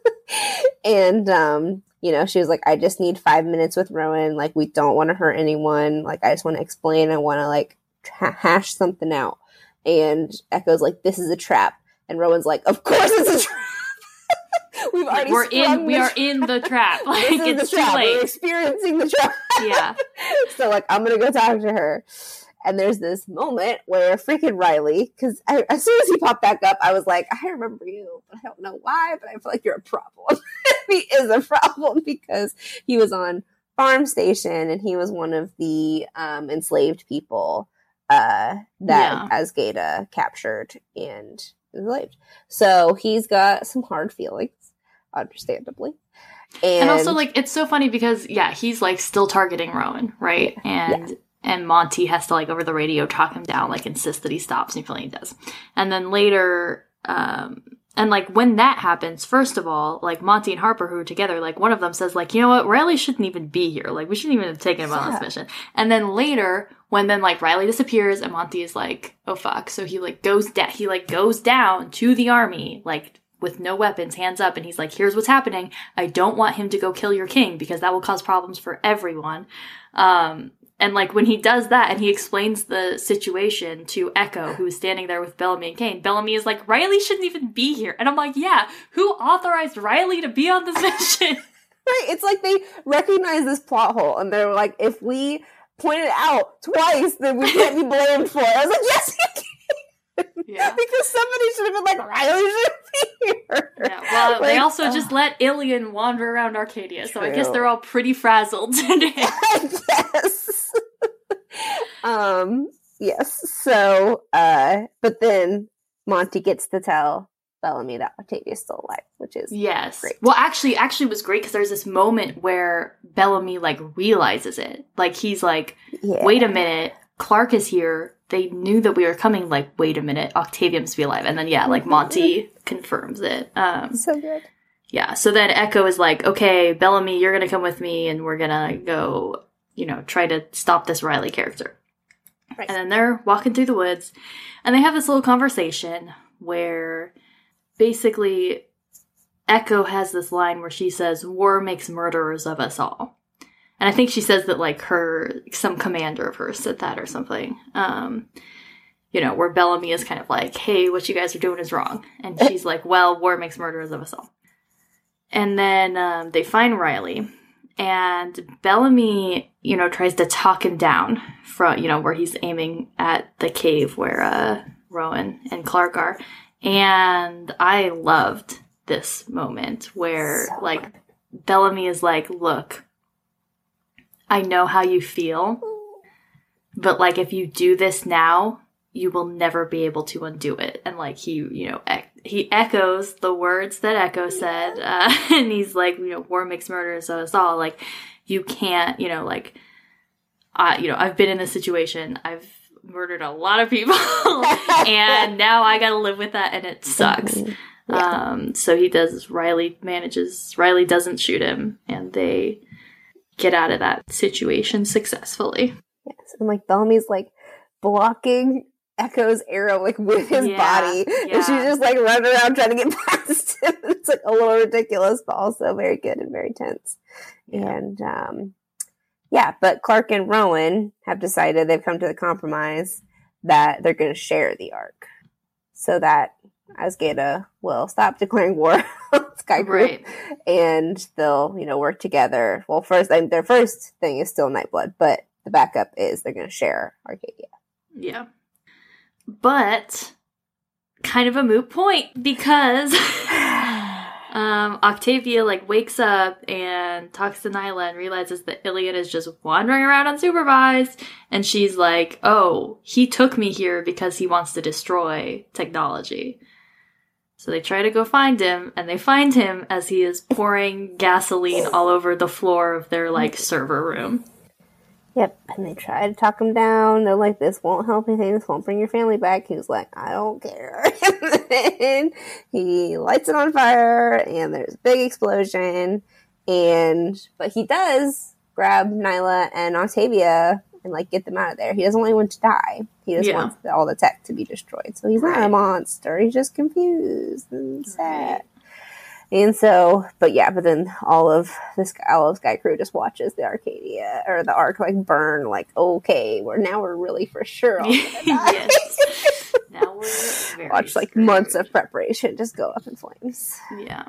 And, she was like, I just need 5 minutes with Rowan. Like, we don't want to hurt anyone. Like, I just want to explain. I want to, like, hash something out. And Echo's like, this is a trap. And Rowan's like, of course it's a trap. We are in the trap. Like, it's too late. We're experiencing the trap. Yeah. So, like, I'm gonna go talk to her. And there's this moment where freaking Riley, because as soon as he popped back up, I was like, I remember you, but I don't know why, but I feel like you're a problem. He is a problem because he was on Farm Station, and he was one of the enslaved people that Azgeda captured and enslaved. So he's got some hard feelings, understandably. And also, like, it's so funny because, he's, like, still targeting Rowan, right? And Monty has to, like, over the radio talk him down, like, insist that he stops, and he does. And then later, and, like, when that happens, first of all, like, Monty and Harper, who are together, like, one of them says, like, you know what, Riley shouldn't even be here. Like, we shouldn't even have taken him on this mission. And then later, when then, like, Riley disappears, and Monty is like, oh, fuck. So he, like, goes down to the army, like, with no weapons, hands up, and he's like, here's what's happening. I don't want him to go kill your king, because that will cause problems for everyone. And, like, when he does that and he explains the situation to Echo, who's standing there with Bellamy and Kane, Bellamy is like, Riley shouldn't even be here. And I'm like, yeah, who authorized Riley to be on this mission? Right, it's like they recognize this plot hole, and they're like, if we point it out twice, then we can't be blamed for it. I was like, yes, you can! Yeah. Because somebody should have been like, Riley should be here. Yeah, well, like, they also just let Ilian wander around Arcadia, so I guess they're all pretty frazzled today. Yes. Yes. So, but then Monty gets to tell Bellamy that Octavia's still alive, which is great. Well, actually it was great because there's this moment where Bellamy, like, realizes it. Like, he's like, wait a minute, Clark is here. They knew that we were coming, like, wait a minute, Octavia must be alive. And then, like, Monty confirms it. So good. Yeah, so then Echo is like, okay, Bellamy, you're gonna come with me, and we're gonna go, try to stop this Riley character. Right. And then they're walking through the woods, and they have this little conversation where basically Echo has this line where she says, war makes murderers of us all. And I think she says that, like, some commander of hers said that or something. Where Bellamy is kind of like, hey, what you guys are doing is wrong. And she's like, well, war makes murderers of us all. And then they find Riley. And Bellamy, tries to talk him down from, where he's aiming at the cave where Rowan and Clark are. And I loved this moment where, Bellamy is like, look, I know how you feel, but, like, if you do this now, you will never be able to undo it. And, like, he echoes the words that Echo said, and he's like, war makes murderers of us all. Like, you can't, I've been in this situation. I've murdered a lot of people, and now I gotta live with that, and it sucks. Yeah. So he does, Riley doesn't shoot him, and they get out of that situation successfully. Yes, and, like, Bellamy's, like, blocking Echo's arrow, like, with his body, and she's just, like, running around trying to get past him. It's, like, a little ridiculous, but also very good and very tense. And but Clark and Rowan have decided, they've come to the compromise that they're going to share the Ark, so that Azgeda will stop declaring war on Sky Group, and they'll, work together. Well, their first thing is still Nightblood, but the backup is they're going to share Arcadia. Yeah. But kind of a moot point, because Octavia, like, wakes up and talks to Nyla and realizes that Ilian is just wandering around unsupervised, and she's like, oh, he took me here because he wants to destroy technology. So they try to go find him, and they find him as he is pouring gasoline all over the floor of their, like, server room. Yep, and they try to talk him down. They're like, this won't help anything. This won't bring your family back. He was like, I don't care. And then he lights it on fire, and there's a big explosion. But he does grab Nyla and Octavia and, like, get them out of there. He doesn't want anyone to die. He just wants all the tech to be destroyed. So he's not a monster. He's just confused and sad. And so, but then all of Sky Crew just watches the Arcadia, or the Ark, like, burn, like, okay, we're really for sure all gonna die. Yes. Now we're very watch, like, screwed. Months of preparation just go up in flames. Yeah.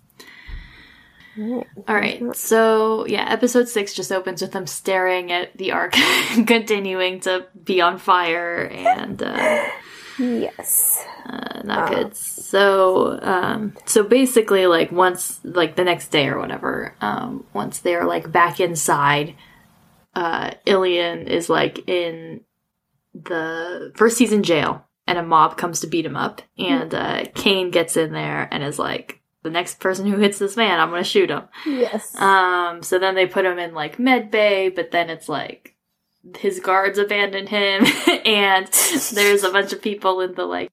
All right, so, episode 6 just opens with them staring at the Ark continuing to be on fire, and, yes. Not good. So basically, like, once, like, the next day or whatever, once they're, like, back inside, Ilian is, like, in first he's in jail, and a mob comes to beat him up, and, Kane gets in there and is like, the next person who hits this man, I'm gonna shoot him. Yes. So then they put him in, like, med bay, but then it's like, his guards abandon him, and there's a bunch of people in the, like,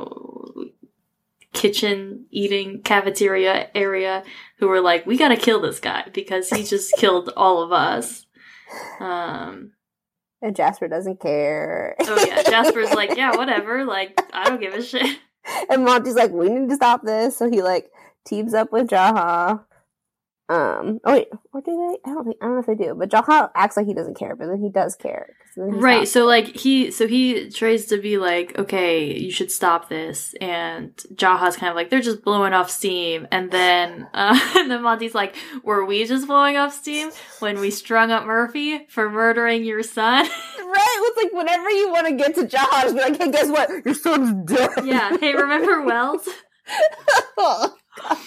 kitchen eating cafeteria area who were like, we gotta kill this guy because he just killed all of us. And Jasper doesn't care. Oh yeah, Jasper's like, yeah, whatever, like, I don't give a shit. And Monty's like, we need to stop this, so he, like, teams up with Jaha. Oh wait, or do they? I don't know if they do. But Jaha acts like he doesn't care, but then he does care. Right. So like he tries to be like, okay, you should stop this, and Jaha's kind of like, they're just blowing off steam, and then and then Monty's like, were we just blowing off steam when we strung up Murphy for murdering your son? Right. It's like whenever you want to get to Jaha, just be like, hey, guess what? Your son's dead. Yeah. Hey, remember Wells? Oh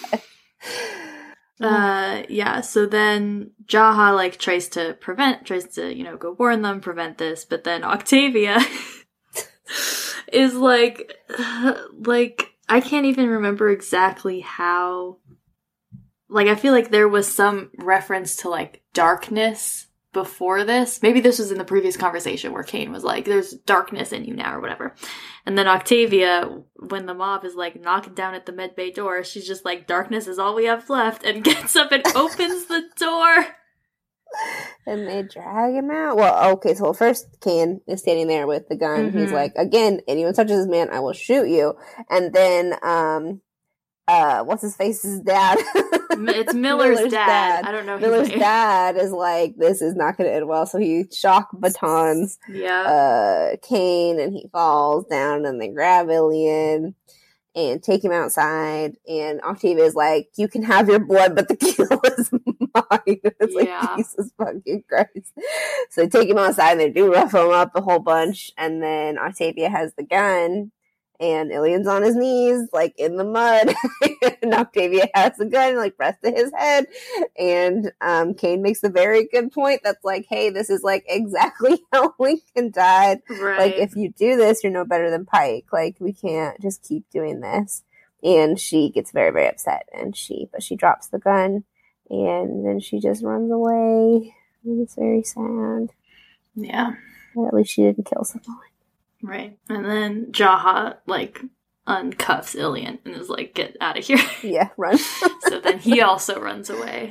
God. Yeah, so then Jaha like tries to go warn them, prevent this, but then Octavia is like I can't even remember exactly how, like, I feel like there was some reference to like darkness before this. Maybe this was in the previous conversation where Kane was like, there's darkness in you now or whatever. And then Octavia, when the mob is like knocking down at the med bay door, she's just like, darkness is all we have left, and gets up and opens the door. And they drag him out. Well, okay, so first Kane is standing there with the gun. Mm-hmm. He's like, again, anyone touches this man, I will shoot you. And then what's his face's dad? It's Miller's dad. I don't know. Miller's dad is like, this is not going to end well. So he shock batons Kane, and he falls down, and they grab Ilian and take him outside. And Octavia is like, you can have your blood, but the kill is mine. It's like, Jesus fucking Christ. So they take him outside, and they do rough him up a whole bunch. And then Octavia has the gun, and Ilian's on his knees, like, in the mud. And Octavia has the gun, like, pressed to his head. And Kane makes a very good point that's like, hey, this is, like, exactly how Lincoln died. Right. Like, if you do this, you're no better than Pike. Like, we can't just keep doing this. And she gets very, very upset. But she drops the gun, and then she just runs away. And it's very sad. Yeah. But at least she didn't kill someone. Right. And then Jaha, like, uncuffs Ilian and is like, get out of here. Yeah, run. So then he also runs away.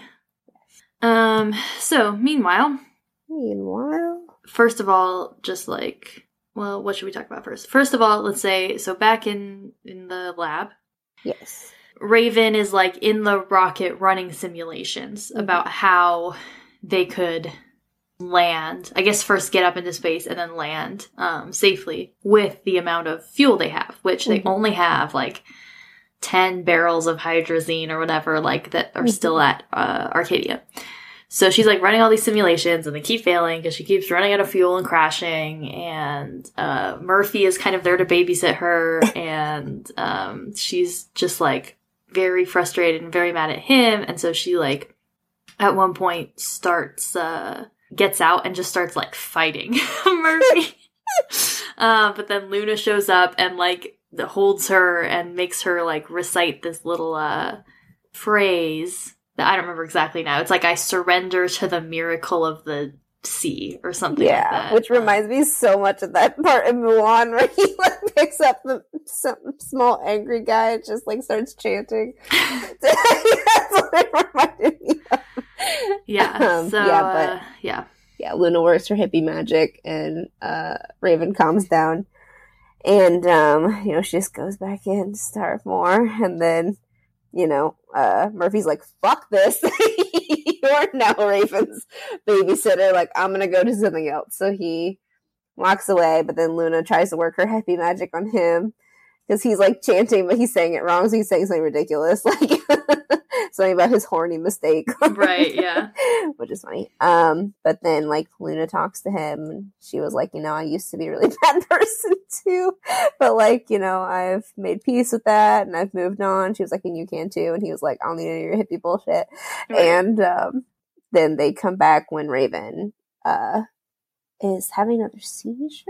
So, meanwhile, first of all, just like, well, what should we talk about first? First of all, let's say, so back in the lab. Yes. Raven is, like, in the rocket running simulations about how they could land, I guess first get up into space and then land safely with the amount of fuel they have, which they only have like 10 barrels of hydrazine or whatever, like, that are still at Arcadia. So she's like running all these simulations, and they keep failing because she keeps running out of fuel and crashing, and Murphy is kind of there to babysit her, and she's just like very frustrated and very mad at him. And so she, like, at one point gets out and just starts, like, fighting Murphy. But then Luna shows up and, like, holds her and makes her, like, recite this little phrase that I don't remember exactly now. It's like, I surrender to the miracle of the sea or something like that. Which reminds me so much of that part in Mulan where he, like, picks up some small angry guy and just, like, starts chanting. That's what it reminded me of. Yeah, Luna works her hippie magic, and Raven calms down, and she just goes back in to start more, and then Murphy's like, fuck this. You're now Raven's babysitter, like, I'm gonna go do something else. So he walks away, but then Luna tries to work her hippie magic on him because he's, like, chanting, but he's saying it wrong, so he's saying something ridiculous, like something about his horny mistake. Right, yeah. Which is funny. But then, like, Luna talks to him, and she was like, I used to be a really bad person too, but, like, I've made peace with that, and I've moved on. She was like, and you can too. And he was like, I don't need any of your hippie bullshit. Right. And then they come back when Raven is having another seizure.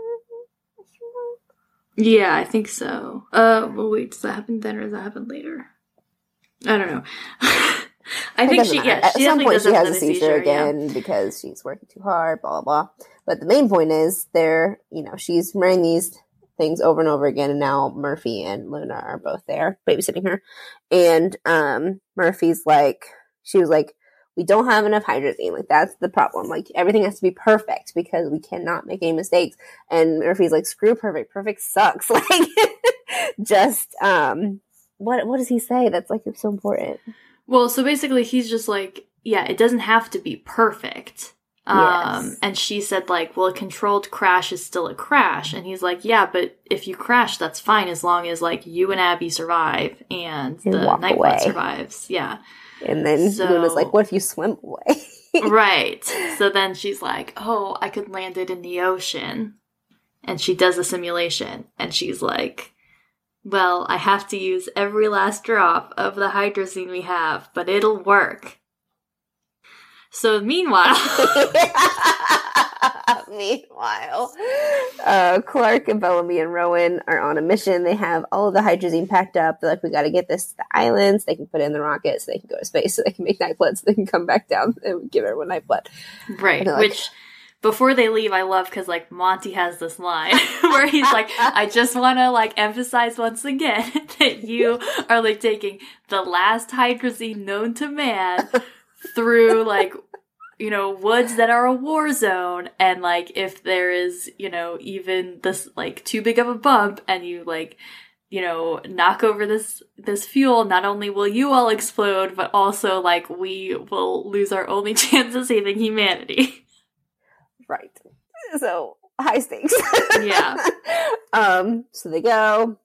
Yeah, I think so. Well, wait, does that happen then, or does that happen later? I don't know. I think she at some point she has a seizure again, yeah, because she's working too hard, blah, blah, blah. But the main point is she's wearing these things over and over again, and now Murphy and Luna are both there babysitting her. And Murphy's like, she was like, we don't have enough hydrazine. Like, that's the problem. Like, everything has to be perfect because we cannot make any mistakes. And Murphy's like, screw perfect. Perfect sucks. Like, just, what does he say that's, like, so important? Well, so basically he's just like, yeah, it doesn't have to be perfect. Yes. And she said, like, well, a controlled crash is still a crash. And he's like, yeah, but if you crash, that's fine as long as, like, you and Abby survive and the Nightblood survives. Yeah. And then Luna's like, what if you swim away? Right. So then she's like, oh, I could land it in the ocean. And she does a simulation. And she's like, well, I have to use every last drop of the hydrazine we have, but it'll work. So meanwhile, Clark and Bellamy and Rowan are on a mission. They have all of the hydrazine packed up. They're like, we got to get this to the islands. They can put it in the rocket so they can go to space, so they can make Nightblood, so they can come back down and give everyone Nightblood. Right, like, which before they leave, I love because, like, Monty has this line where he's like, I just want to, like, emphasize once again that you are, like, taking the last hydrazine known to man through, like, you know, woods that are a war zone, and, like, if there is, you know, even this, like, too big of a bump, and you, like, you know, knock over this fuel, not only will you all explode, but also, like, we will lose our only chance of saving humanity. Right. So, high stakes. Yeah. So they go.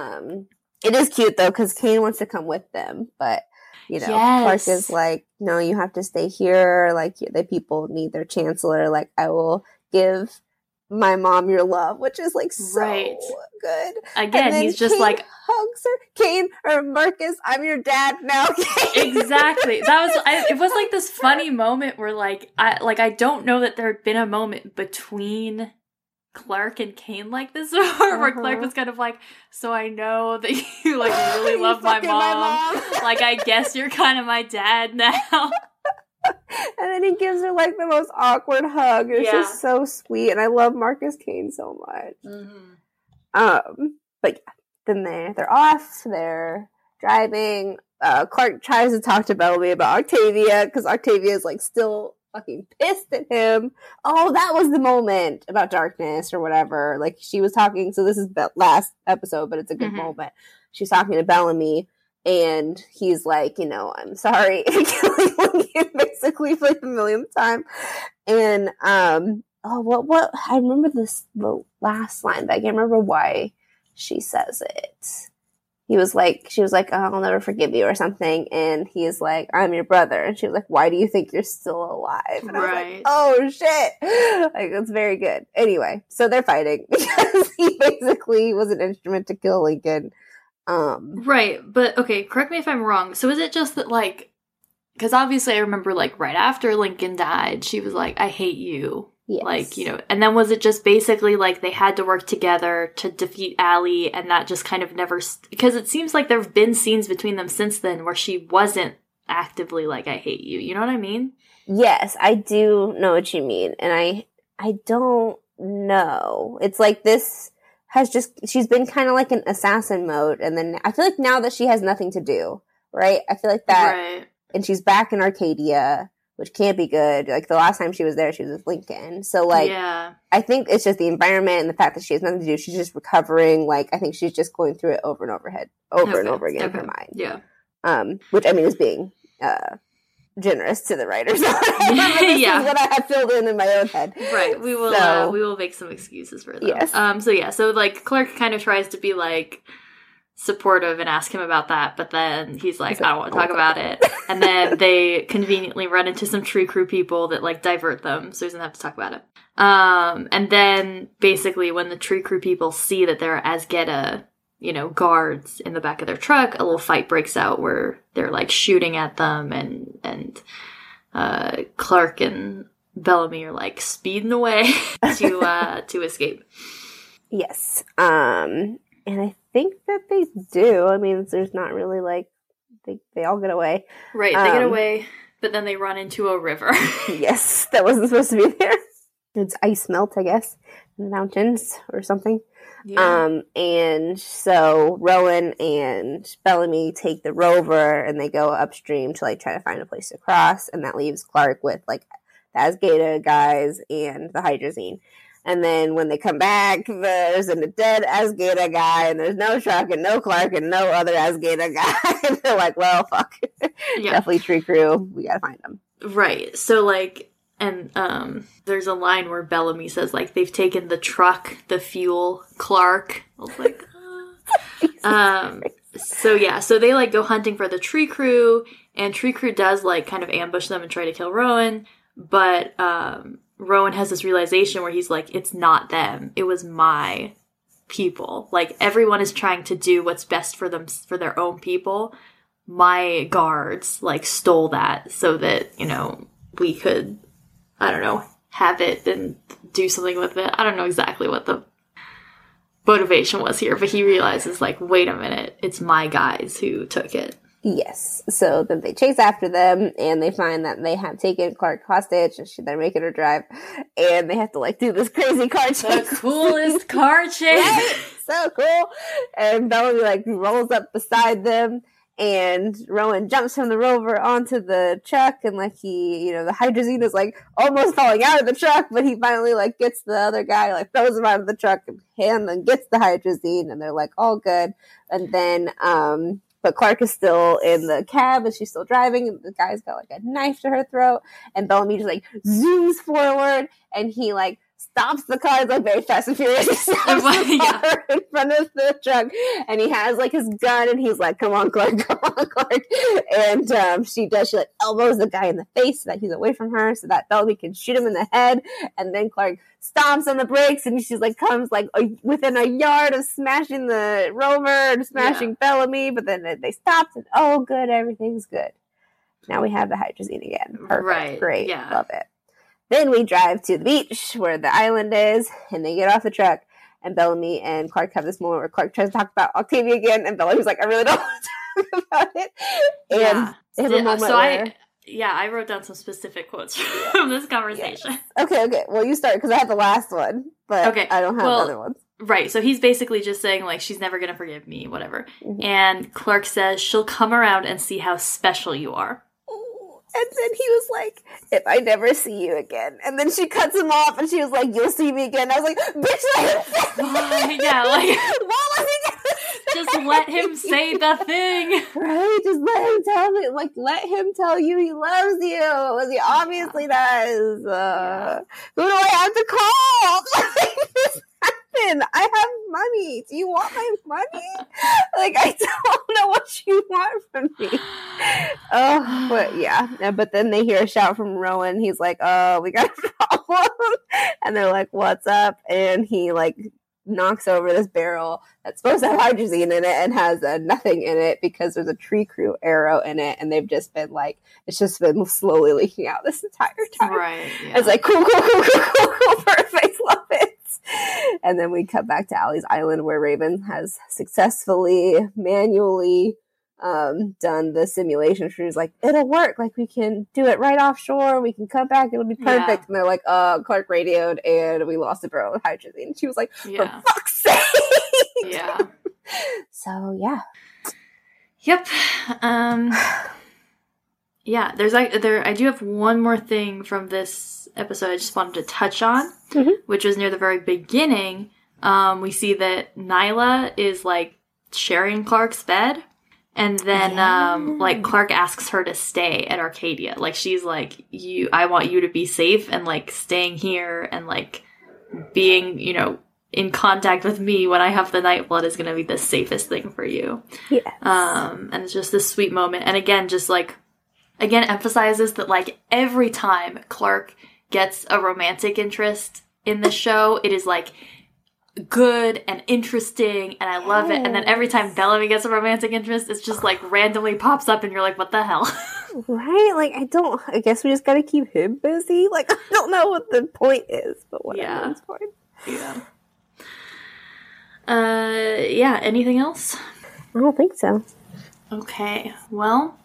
It is cute, though, because Kane wants to come with them, but you know, yes. Clark is like, no, you have to stay here. Like, the people need their chancellor. Like, I will give my mom your love, which is like so good. Again, he's just Kane like hugs her. Kane or Marcus, I'm your dad now. Exactly. That was. It was like this funny moment where I don't know that there had been a moment between Clark and Kane like this before, where Clark was kind of like, so I know that you like really love my mom. Like, I guess you're kind of my dad now. And then he gives her like the most awkward hug. It's just so sweet, and I love Marcus Kane so much. Mm-hmm. But yeah, then they're off. They're driving. Clark tries to talk to Bellamy about Octavia because Octavia is like still fucking pissed at him. Oh, that was the moment about darkness or whatever. Like, she was talking. So this is last episode, but it's a good moment. She's talking to Bellamy. And he's like, you know, I'm sorry, basically for like the millionth time. And what I remember the last line, but I can't remember why she says it. She was like, oh, I'll never forgive you or something. And he's like, I'm your brother. And she was like, why do you think you're still alive? And I was like, oh shit. Like, it's very good. Anyway, so they're fighting because he basically was an instrument to kill Lincoln. Right, but okay, correct me if I'm wrong. So is it just that, like, because obviously I remember, like, right after Lincoln died, she was like, I hate you. Yes. Like, you know, and then was it just basically, like, they had to work together to defeat Allie, and that just kind of never, because it seems like there have been scenes between them since then where she wasn't actively like, I hate you. You know what I mean? Yes, I do know what you mean. And I don't know. It's like this she's been kind of like in assassin mode, and then I feel like now that she has nothing to do, right? I feel like that, and she's back in Arcadia, which can't be good. Like, the last time she was there, she was with Lincoln. So, like, I think it's just the environment and the fact that she has nothing to do. She's just recovering. Like, I think she's just going through it over and over again in her mind. Yeah. Which, I mean, is being generous to the writers. This is what I have filled in my own head. Right. We will make some excuses for them. Yes. So like, Clark kind of tries to be like supportive and ask him about that, but then he's like, I don't want to talk about it. And then they conveniently run into some tree crew people that like divert them, so he doesn't have to talk about it. And then basically when the tree crew people see that there are Azgeda, you know, guards in the back of their truck, a little fight breaks out where they're like shooting at them, and Clark and Bellamy are like speeding away to escape. Yes. And I think that they do. I mean, there's not really like they all get away. Right, they get away, but then they run into a river. Yes, that wasn't supposed to be there. It's ice melt, I guess, in the mountains or something. Yeah. And so Rowan and Bellamy take the rover and they go upstream to like try to find a place to cross, and that leaves Clark with like the Azgeda guys and the hydrazine. And then when they come back, there's a dead Asgada guy, and there's no truck and no Clark and no other Asgada guy. And they're like, well, fuck. Yeah. Definitely Tree Crew. We gotta find them. Right. So, like, and there's a line where Bellamy says, like, they've taken the truck, the fuel, Clark. I was like, so yeah, so they, like, go hunting for the Tree Crew, and Tree Crew does, like, kind of ambush them and try to kill Rowan, but Rowan has this realization where he's like, it's not them, it was my people. Like, everyone is trying to do what's best for them, for their own people. My guards, like, stole that so that, you know, we could, I don't know, have it and do something with it. I don't know exactly what the motivation was here, but he realizes, like, wait a minute, it's my guys who took it. Yes. So then they chase after them, and they find that they have taken Clark hostage, and they're making her drive, and they have to, like, do this crazy car chase. The coolest car chase! Right? So cool! And Bellamy, like, rolls up beside them, and Rowan jumps from the rover onto the truck, and, like, he, you know, the hydrazine is, like, almost falling out of the truck, but he finally, like, gets the other guy, like, throws him out of the truck, and then gets the hydrazine, and they're, like, all good. And then, but Clark is still in the cab, and she's still driving, and the guy's got, like, a knife to her throat, and Bellamy just, like, zooms forward, and he, like, stops the car. It's like very Fast and Furious. He stops the car in front of the truck, and he has, like, his gun, and he's like, come on, Clark, come on, Clark. And she like, elbows the guy in the face so that he's away from her, so that Bellamy can shoot him in the head. And then Clark stomps on the brakes, and she's, like, comes, like, within a yard of smashing the rover and smashing Bellamy, but then they stopped, and oh, good, everything's good. Now we have the hydrazine again. Perfect. Right. Great. Yeah. Love it. Then we drive to the beach where the island is, and they get off the truck, and Bellamy and Clark have this moment where Clark tries to talk about Octavia again, and Bellamy's like, I really don't want to talk about it. And they have a moment where... I wrote down some specific quotes from this conversation. Yes. Okay. Well, you start, because I have the last one, but I don't have other ones. Right, so he's basically just saying, like, she's never going to forgive me, whatever. Mm-hmm. And Clark says, she'll come around and see how special you are. And then he was like, if I never see you again. And then she cuts him off, and she was like, you'll see me again. I was like, bitch, let him say yeah, like, what was he gonna say? Just let him say the thing. Right? Just let him tell me. Like, let him tell you he loves you. As he obviously does. Who do I have to call? I have money. Do you want my money? Like, I don't know what you want from me. Oh, but yeah. But then they hear a shout from Rowan. He's like, oh, we got a problem. And they're like, what's up? And he, like, knocks over this barrel that's supposed to have hydrazine in it and has nothing in it because there's a Tree Crew arrow in it, and they've just been, like, it's just been slowly leaking out this entire time. Right. Yeah. It's like, cool, perfect, love it. And then we cut back to Allie's island, where Raven has successfully, manually done the simulation. She's like, it'll work. Like, we can do it right offshore. We can cut back. It'll be perfect. Yeah. And they're like, Clark radioed, and we lost a barrel of hydrazine. And she was like, for fuck's sake. Yeah. So, yeah. Yep. Yeah, I do have one more thing from this episode I just wanted to touch on, which was near the very beginning. We see that Nyla is, like, sharing Clark's bed, and then like, Clark asks her to stay at Arcadia. Like, she's like, I want you to be safe, and, like, staying here and, like, being, you know, in contact with me when I have the Nightblood is going to be the safest thing for you. Yes. And it's just this sweet moment. And again, just, like, emphasizes that, like, every time Clark gets a romantic interest in the show, it is, like, good and interesting, and I love it. And then every time Bellamy gets a romantic interest, it's just, like, randomly pops up, and you're like, what the hell? Right? Like, I guess we just gotta keep him busy. Like, I don't know what the point is, but whatever it's point. Yeah. Yeah, anything else? I don't think so. Okay, well,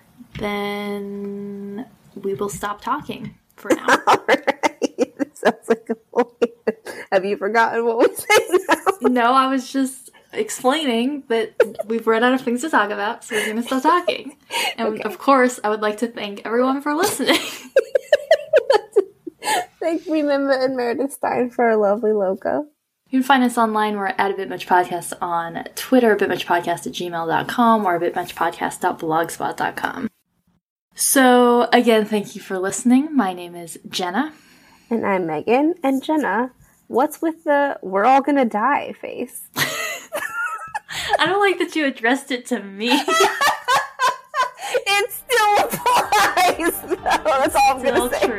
then we will stop talking for now. Alright. It sounds like a point. Have you forgotten what we say now? No, I was just explaining that we've run out of things to talk about, so we're going to stop talking. And of course, I would like to thank everyone for listening. Thank Remember and Meredith Stein for our lovely logo. You can find us online. We're at A Bit Much Podcast on Twitter, bitmuchpodcast@gmail.com, or bitmuchpodcast.blogspot.com. So, again, thank you for listening. My name is Jenna. And I'm Megan. And Jenna, what's with the "we're all gonna die" face? I don't like that you addressed it to me. It still applies. No, that's all I'm gonna say.